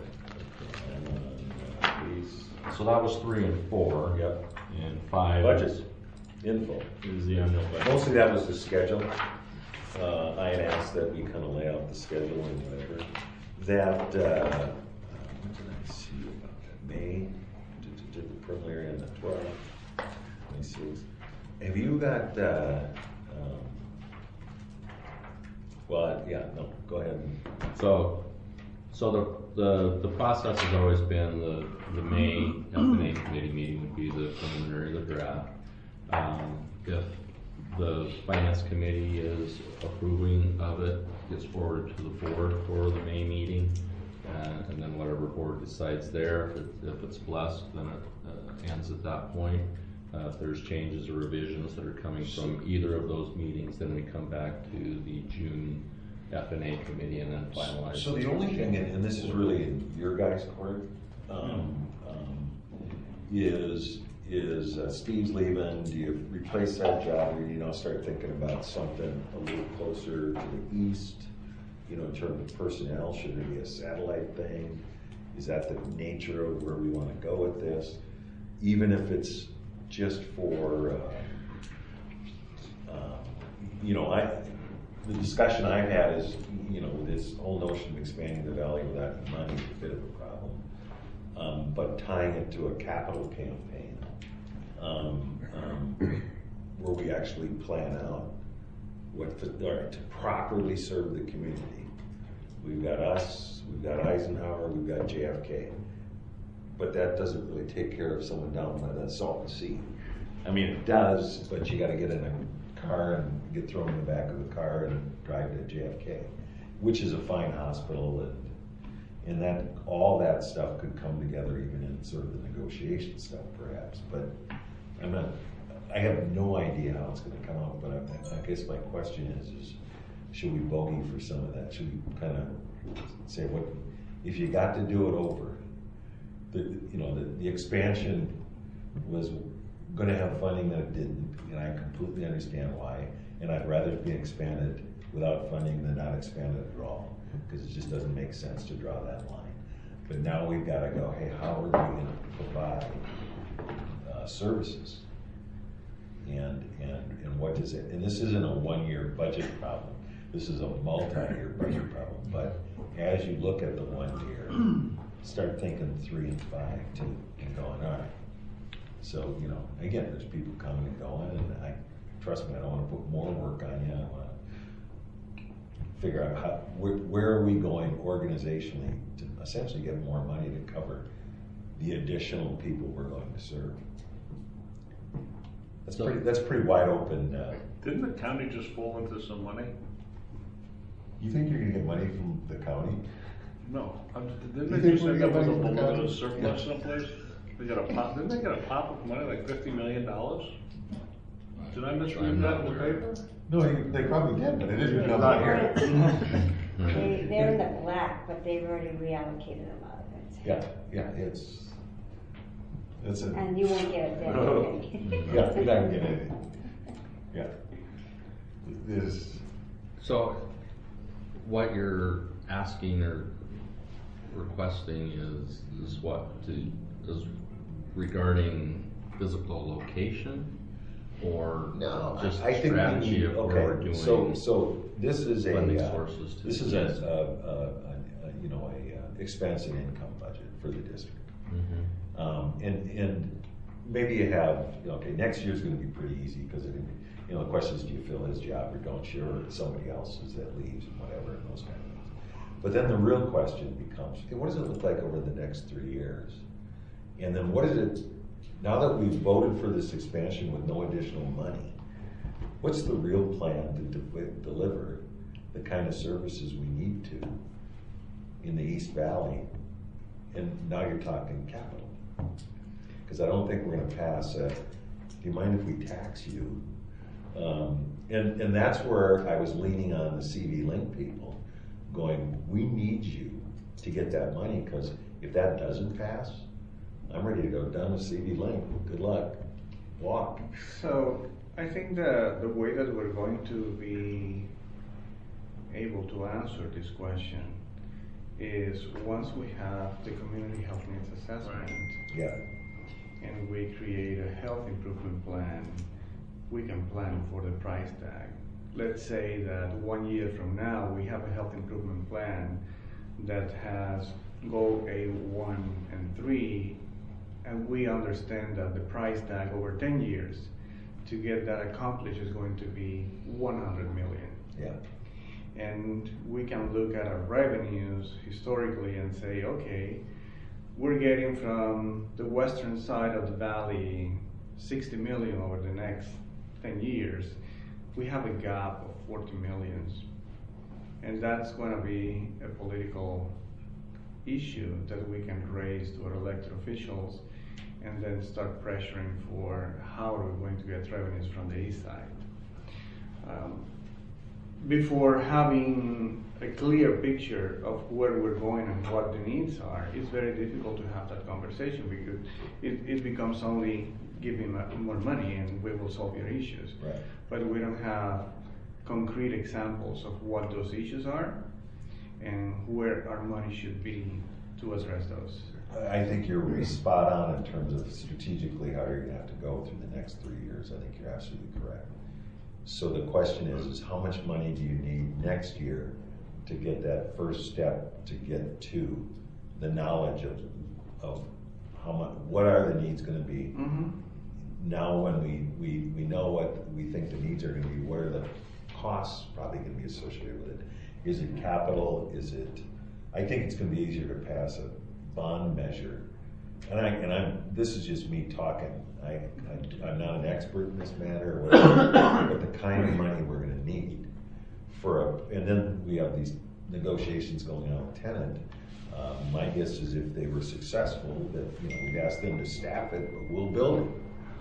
it? Please. So that was 3 and 4. Yep. And 5. Budget, info. Is the annual budget. Mostly that was the schedule. I had asked that we kind of lay out the schedule and whatever. That, what did I see about that? May, did the preliminary on the 12th. Let me see. Have you got, well, yeah, no, go ahead. So the process has always been the May F&A committee meeting would be the preliminary, the draft. If the finance committee is approving of it, gets forwarded to the board for the May meeting, and then whatever board decides there, if it's blessed, then it ends at that point. If there's changes or revisions that are coming from either of those meetings, then we come back to the June F&A committee and then finalize. So the only thing, and this is really in your guys' court, is Steve's leaving, do you replace that job, or do you now start thinking about something a little closer to the east? You know, in terms of personnel, should there be a satellite thing? Is that the nature of where we want to go with this? Even if it's just for, you know, the discussion I've had is, you know, this whole notion of expanding the valley without money is a bit of a problem. But tying it to a capital campaign, where we actually plan out to properly serve the community. We've got us, we've got Eisenhower, we've got JFK. But that doesn't really take care of someone down by the Salton Sea. I mean, it does, but you gotta get in a car and get thrown in the back of the car and drive to JFK, which is a fine hospital, and that, all that stuff could come together even in sort of the negotiation stuff perhaps, but I have no idea how it's gonna come out, but I guess my question is should we bogey for some of that? Should we kind of say, what, if you got to do it over, the expansion was gonna have funding that it didn't, and I completely understand why, and I'd rather it be expanded without funding than not expanded at all, because it just doesn't make sense to draw that line. But now we've gotta go, hey, how are we gonna provide services? And what does it, and this isn't a one-year budget problem, this is a multi-year budget problem, but as you look at the 1 year, start thinking 3 and 5 too, and going, all right. So, you know, again, there's people coming and going, and trust me, I don't wanna put more work on you, I wanna figure out where are we going organizationally to essentially get more money to cover the additional people we're going to serve. That's pretty wide open. Didn't the county just fall into some money? You think you're gonna get money from the county? No, didn't You they think just we're end up with a gonna get money from the little bit of county? surplus someplace? They got a pop, didn't they get a pop of money, like $50 million? Did I misread that in the paper? No, they probably did, but it isn't come Not out here. They're in the black, but they've already reallocated a lot of it. Yeah, it's a. And you won't get a dent anyway. Yeah, you're not gonna get anything. Yeah. There's. So what you're asking or requesting is what is regarding physical location or No, just I think we strategy need, of where we're okay, doing so this is funding sources to this is yes. a expense and income budget for the district. Mhm. And maybe you have, okay, next year's gonna be pretty easy, because the question is, do you fill his job or don't you, or somebody else's that leaves and whatever, and those kind of things. But then the real question becomes, okay, what does it look like over the next 3 years? And then what is it, now that we've voted for this expansion with no additional money, what's the real plan to deliver the kind of services we need to in the East Valley? And now you're talking capital. Because I don't think we're gonna pass do you mind if we tax you? And that's where I was leaning on the CV Link people, going, we need you to get that money, because if that doesn't pass, I'm ready to go down to CV Link. Good luck. Walk. So I think the way that we're going to be able to answer this question is once we have the community health needs assessment Yeah. and we create a health improvement plan, we can plan for the price tag. Let's say that 1 year from now we have a health improvement plan that has goal A1 and 3, and we understand that the price tag over 10 years to get that accomplished is going to be 100 million. Yeah. And we can look at our revenues historically and say, okay, we're getting from the western side of the valley 60 million over the next 10 years. We have a gap of 40 millions. And that's going to be a political issue that we can raise to our elected officials and then start pressuring for how are we going to get revenues from the east side. Before having a clear picture of where we're going and what the needs are, it's very difficult to have that conversation because it becomes only giving more money and we will solve your issues. Right. But we don't have concrete examples of what those issues are and where our money should be to address those. I think you're spot on in terms of strategically how you're gonna have to go through the next 3 years. I think you're absolutely correct. So the question is how much money do you need next year to get that first step to get to the knowledge of how much, what are the needs gonna be? Mm-hmm. Now when we know what we think the needs are gonna be, what are the costs probably gonna be associated with it? Is it capital? Is it, I think it's gonna be easier to pass a bond measure. And this is just me talking. I'm not an expert in this matter, or whatever, but the kind of money we're gonna need and then we have these negotiations going on with Tenant. My guess is if they were successful, that we'd ask them to staff it, but we'll build it.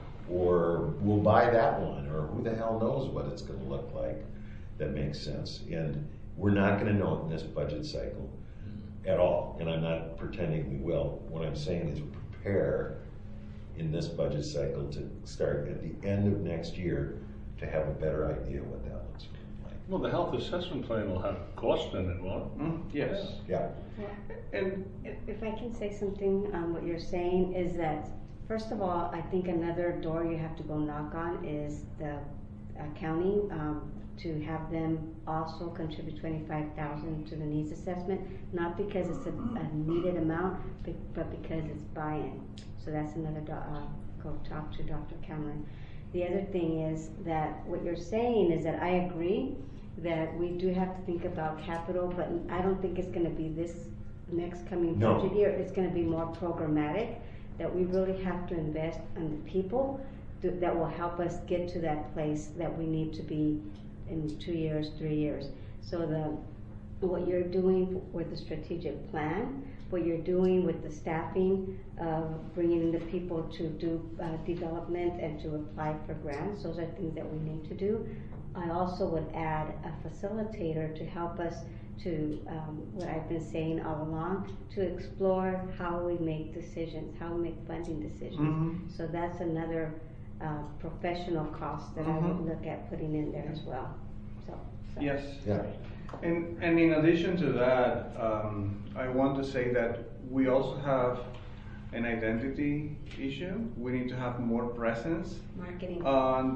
Or we'll buy that one, or who the hell knows what it's gonna look like that makes sense. And we're not gonna know it in this budget cycle at all, and I'm not pretending we will. What I'm saying is prepare in this budget cycle to start at the end of next year to have a better idea what that looks like. Well, the health assessment plan will have cost in it, won't it? Yes. Yeah. And If I can say something on what you're saying is that, first of all, I think another door you have to go knock on is the county, to have them also contribute 25,000 to the needs assessment, not because it's a needed amount, but because it's buy-in. So that's another, go talk to Dr. Cameron. The other thing is that what you're saying is that I agree that we do have to think about capital, but I don't think it's gonna be this next coming budget year. It's gonna be more programmatic, that we really have to invest in the people that will help us get to that place that we need to be in 2 years, 3 years. So what you're doing with the strategic plan, what you're doing with the staffing, bringing in the people to do development and to apply for grants, those are things that we need to do. I also would add a facilitator to help us to, what I've been saying all along, to explore how we make decisions, how we make funding decisions. Mm-hmm. So that's another professional cost that I would look at putting in there as well. So yes. Yeah. And in addition to that, I want to say that we also have an identity issue. We need to have more presence marketing. on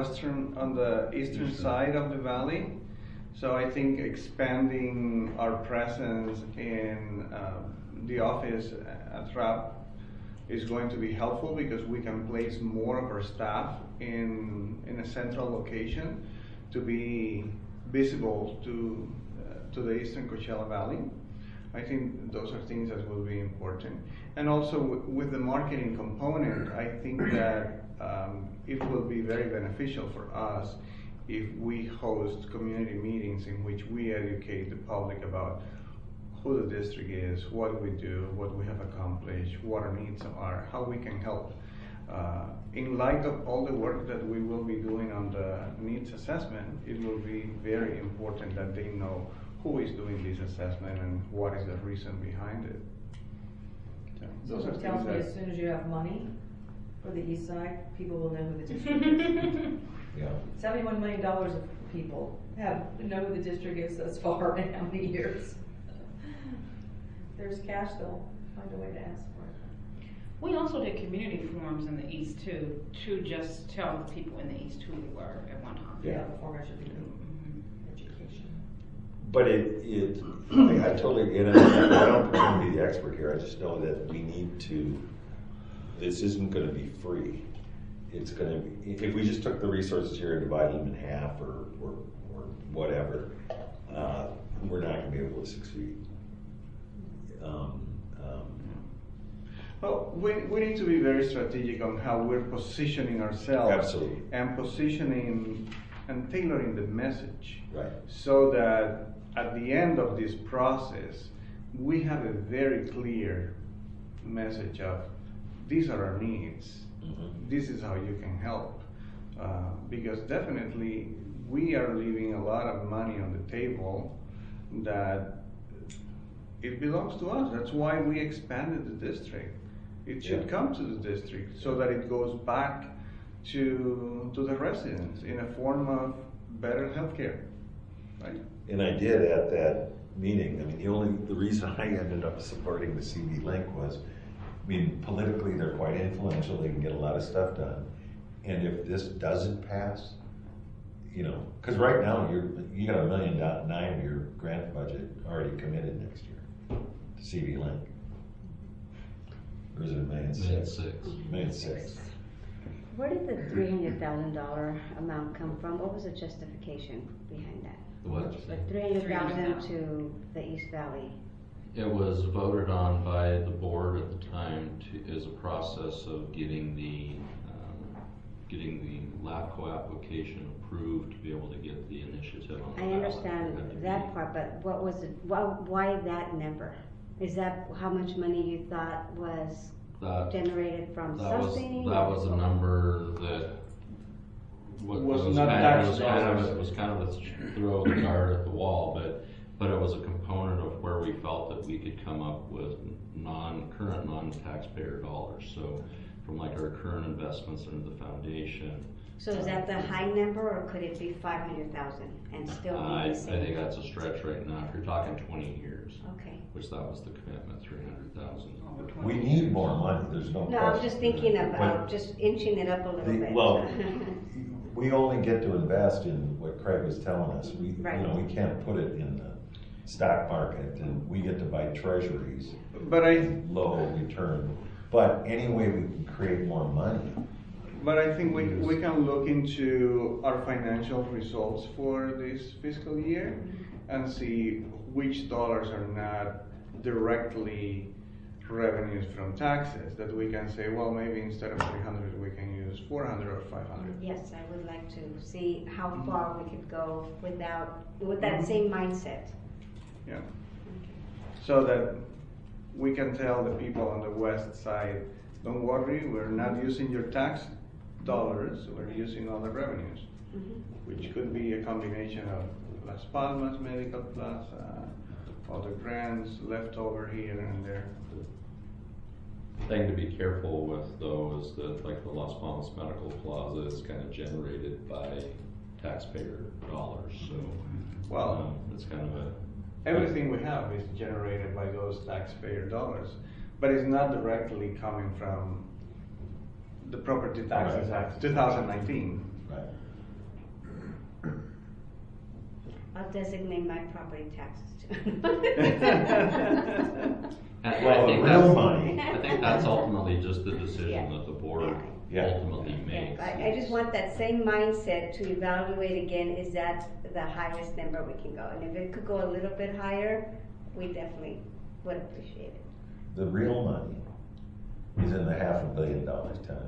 the eastern side of the valley. So I think expanding our presence in the office at RAP is going to be helpful because we can place more of our staff in a central location to be visible to the eastern Coachella Valley. I think those are things that will be important. And also with the marketing component, I think that it will be very beneficial for us if we host community meetings in which we educate the public about who the district is, what we do, what we have accomplished, what our needs are, how we can help. In light of all the work that we will be doing on the needs assessment, it will be very important that they know who is doing this assessment and what is the reason behind it. So Those are it tells things me that- as soon as you have money for the east side, people will know who the district is. Yeah. $71 million of people know who the district is thus far in how many years. There's cash, they'll find a way to ask for it. We also did community forums in the east too, to just tell the people in the east who we were at one time. Yeah. The format should be education. But I totally, and I don't pretend to be the expert here, I just know that we need to, this isn't gonna be free. It's gonna be, if we just took the resources here and divided them in half or whatever, we're not gonna be able to succeed. Well, we need to be very strategic on how we're positioning ourselves. Absolutely. And positioning and tailoring the message. Right. So that at the end of this process, we have a very clear message of these are our needs. Mhm. This is how you can help. Because definitely we are leaving a lot of money on the table that it belongs to us. That's why we expanded the district. It should Yeah. come to the district so that it goes back to the residents in a form of better healthcare, right? And I did at that meeting, I mean, the reason I ended up supporting the CV Link was, I mean, politically, they're quite influential, they can get a lot of stuff done. And if this doesn't pass, because right now, you got $1.9 million of your grant budget already committed next year to CV Link. Or is it $1.6 million? $1.6 million. Where did the $300,000 amount come from? What was the justification behind that? What? The $300,000 to the East Valley. It was voted on by the board at the time as a process of getting the LAFCO application approved to be able to get the initiative on the I ballot. understand It had to that be- part, but what was it? Why that number? Is that how much money you thought was That- generated from That was something? a number that Was not tax dollars. It was kind of a throw the dart at the wall, but it was a component of where we felt that we could come up with current non-taxpayer dollars. So from like our current investments into the foundation. So is that the high number, or could it be 500,000 and still I be the same? think that's a stretch right now. If you're talking 20 years, Okay. which that was the commitment, 300,000. We need more money, there's no question. No, I'm just thinking about But just inching it up a little bit. well, we only get to invest in what Craig was telling us. Right. We can't put it in the stock market, and we get to buy treasuries, But I low return. But any way we can create more money. But I think we can look into our financial results for this fiscal year and see which dollars are not directly revenues from taxes, that we can say, well, maybe instead of 300, we can use 400 or 500. Yes, I would like to see how far we could go with that same mindset. Yeah. So that we can tell the people on the west side, don't worry, we're not using your tax dollars, we're using other revenues, which could be a combination of Las Palmas Medical Plaza, other grants left over here and there. Thing to be careful with though is that like the Las Palmas Medical Plaza is kind of generated by taxpayer dollars, so. Well, It's kind of a. everything we have is generated by those taxpayer dollars, but it's not directly coming from the Property Taxes Act 2019. Right. I'll designate my property taxes too. Well, real money. I think that's ultimately just the decision Yeah. that the board Yeah. ultimately makes. I just want that same mindset to evaluate again, is that the highest number we can go? And if it could go a little bit higher, we definitely would appreciate it. The real money is in the $500 million tenants.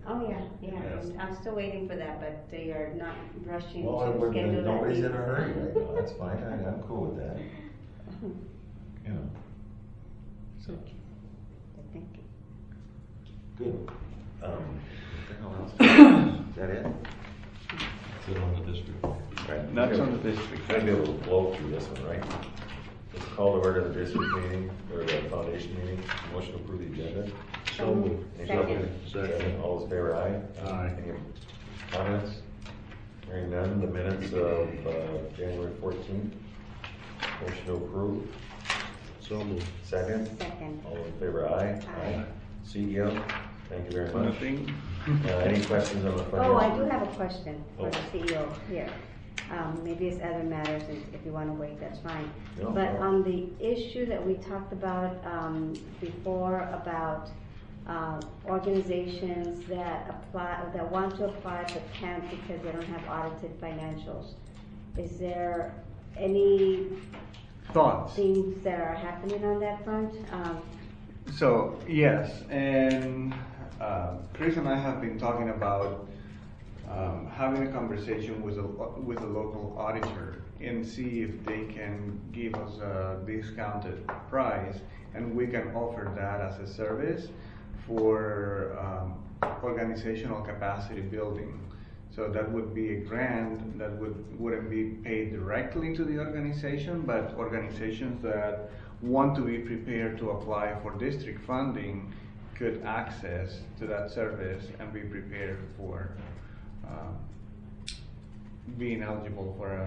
Oh, yeah, Yes. I'm still waiting for that, but they are not rushing Well, to schedule that nobody's in a meeting. hurry right now, that's fine, I'm cool with that, you know. So, Thank you. good. What the hell else? Is that it? Sit on the district. Right. That's on the district. Gotta be able to blow through this one, right? Let's call the order of the district meeting, or the foundation meeting, motion to approve the agenda. So moved. Any Second. Second. All those in favor, aye? Aye. Any comments? Hearing none, the minutes of January 14th, motion to approve. So moved. Second, Second. all those in favor, aye? Aye. CEO, thank you very much. Nothing. Any questions on the financial? Oh, I do have a question for the CEO here. Maybe it's other matters, and if you want to wait, that's fine. No, But no. on the issue that we talked about before about organizations that apply, that want to apply but can't because they don't have audited financials, is there any Thoughts? things that are happening on that front? So, yes, and Chris and I have been talking about having a conversation with a local auditor and see if they can give us a discounted price, and we can offer that as a service for organizational capacity building. So that would be a grant that wouldn't be paid directly to the organization, but organizations that want to be prepared to apply for district funding could access to that service and be prepared for being eligible for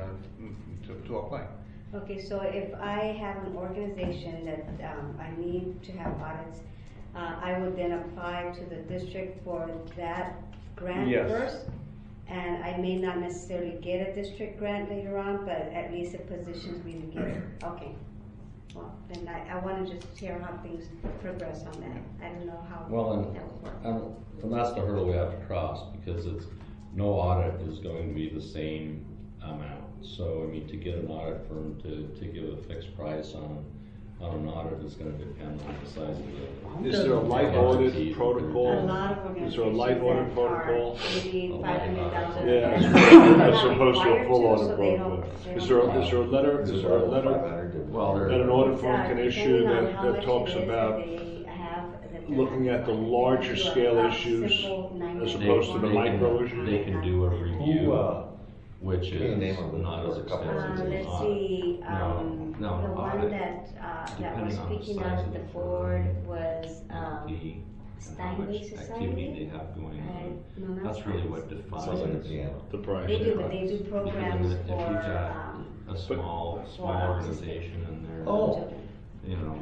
to apply. Okay, so if I have an organization that I need to have audits, I would then apply to the district for that grant Yes. first? And I may not necessarily get a district grant later on, but at least it positions me to get it. Okay. Well, then I want to just hear how things progress on that. I don't know how Well, that would work. and that's the hurdle we have to cross, because it's, no audit is going to be the same amount. So, I mean, to get an audit firm to give a fixed price on an audit is gonna depend on the size of the. Is there a light audit protocol? A lot of Is organizations there a light audit that protocol? are maybe A light audit. $500,000. Yeah, as They're as not opposed to a required full to, audit so they protocol. don't- they Is don't- there a letter, is there a letter Well, there. that an audit firm can Depending issue on that, how that much talks it is that about they have, that they're looking at the not- larger they do a scale simple issues 90 as opposed to the They can- micro issues? They can do a review, Who, which give me a name is of it. not as There's a couple expensive as an let's audit. see, No, the one audit, that was depending on the speaking size out of at the the board firm, was, and how Steinway much Society? activity they have going on. No, not That's really what Steinway. defines. Sounds like a piano. The price. They do, but they do Because programs if for, you've got a small organization and they're, Oh. you know,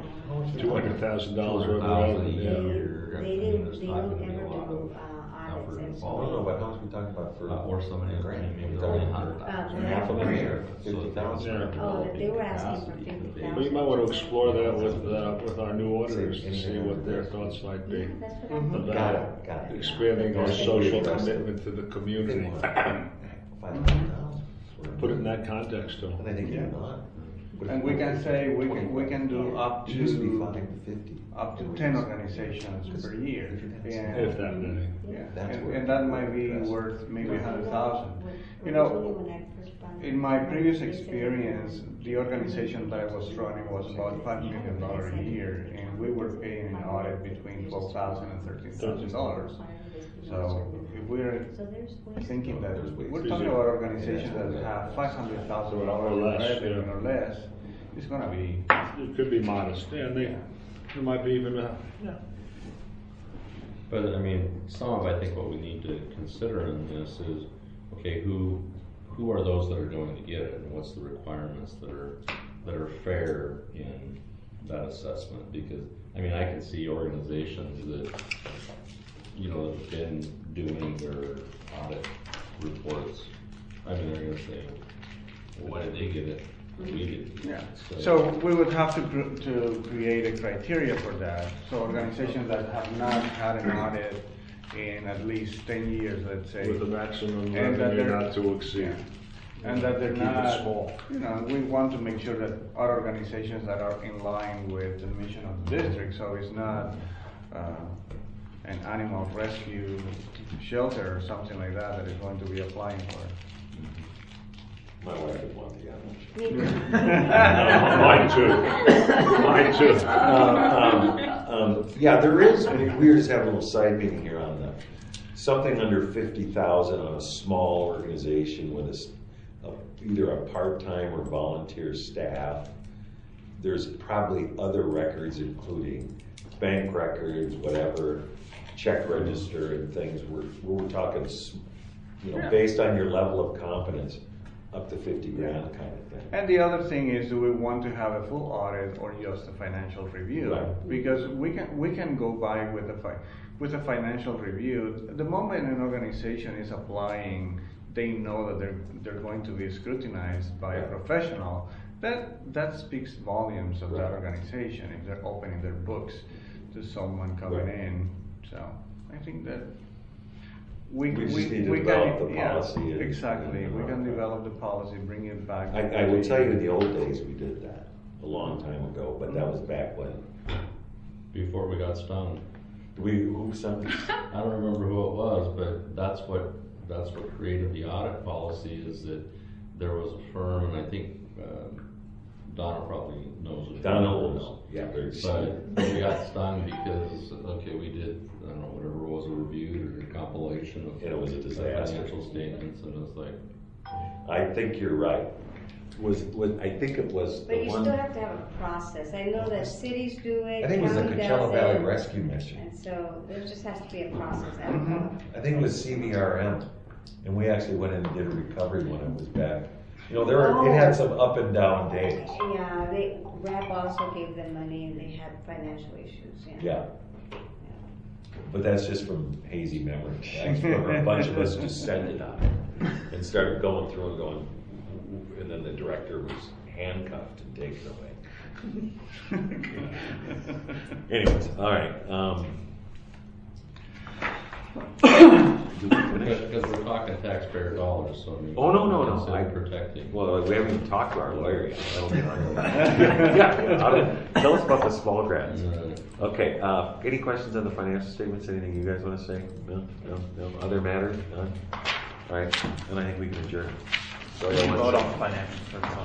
$200,000 worth of $200,000 a revenue, yeah. year. They I mean, didn't, there's they not don't gonna be a ever lot do of audits effort and I so. don't know, what else we talking about for? or somebody a else, grant? maybe We they're only talking $100,000. half a million or So 50,000? Yeah. Oh, they were asking for 50,000. But you might want to explore that with our new auditors to see what their thoughts might Yeah, be that's what I'm thinking. Got it, got it. expanding our social commitment to the community. 500,000. Put it in that context, though. And I think you're not. And we can say we can do up It used to be to 5 to 50. 10 organizations per year. If that many. Yeah, That's and, where- and that might be that's- worth maybe 100,000. You know, in my previous experience, the organization that I was running was about $5 million a year, and we were paying an audit between $12,000 and $13,000. So if we're thinking that we're talking about organizations that have $500,000 Or less, revenue yeah. or less, it's gonna be. It could be modest, yeah, and there might be even, But I mean, some of, I think what we need to consider in this is, okay, who are those that are going to get it, and what's the requirements that are fair in that assessment? Because, I mean, I can see organizations that, you know, have been doing their audit reports. I mean, they're gonna say, well, why did they get it? We didn't. Yeah, so we would have to create a criteria for that. So organizations that have not had an audit in at least 10 years, let's say. with the maximum And that revenue they're- not to exceed. And that they're Keep it not, small. you know, we want to make sure that our organizations that are in line with the mission of the district, so it's not, an animal rescue shelter or something like that that is going to be applying for it. My wife would want the animal. Me too. Mine too. Yeah, there is, I mean, we were just having a little side meeting here on the, something under 50,000 on a small organization with either a part-time or volunteer staff. There's probably other records, including bank records, whatever, check register and things. We're talking, based on your level of competence, up to 50 grand kind of thing. And the other thing is, do we want to have a full audit or just a financial review? Right. Because we can go by with a financial review. The moment an organization is applying, they know that they're going to be scrutinized by a professional. That speaks volumes of that organization if they're opening their books to someone coming in. So I think that we just need to develop the policy. Exactly. We can develop the policy, bring it back. I will tell you, in the old days, we did that a long time ago, but that was back when. Before we got stung. Who something? I don't remember who it was, but that's what created the audit policy, is that there was a firm, and I think Donna probably knows what Donna it will was. know. Yeah, very But we got stung because, we did, I don't know, whatever it was, a review or a compilation of And it was a disaster. financial statements, and it was like, I think you're right. I think it was But the you one. still have to have a process. I know that cities do it. I think it was the county does Coachella Valley it, Rescue Mission. And so there just has to be a process. I don't know. I think it was CVRM, and we actually went in and did a recovery when it was back. It had some up and down days. Yeah, RAP also gave them money and they had financial issues, Yeah. But that's just from hazy memory. That's from a bunch of us descended on it and started going through and going, and then the director was handcuffed and taken away. Anyways, all right. because we're talking taxpayer dollars, so I mean. Oh, no. consider protecting. Well, we haven't even talked to our lawyer yet. Tell us about the small grants. Okay, any questions on the financial statements? Anything you guys want to say? No? Other matters? None? All right, and I think we can adjourn. Sorry, I went- Vote on the financials.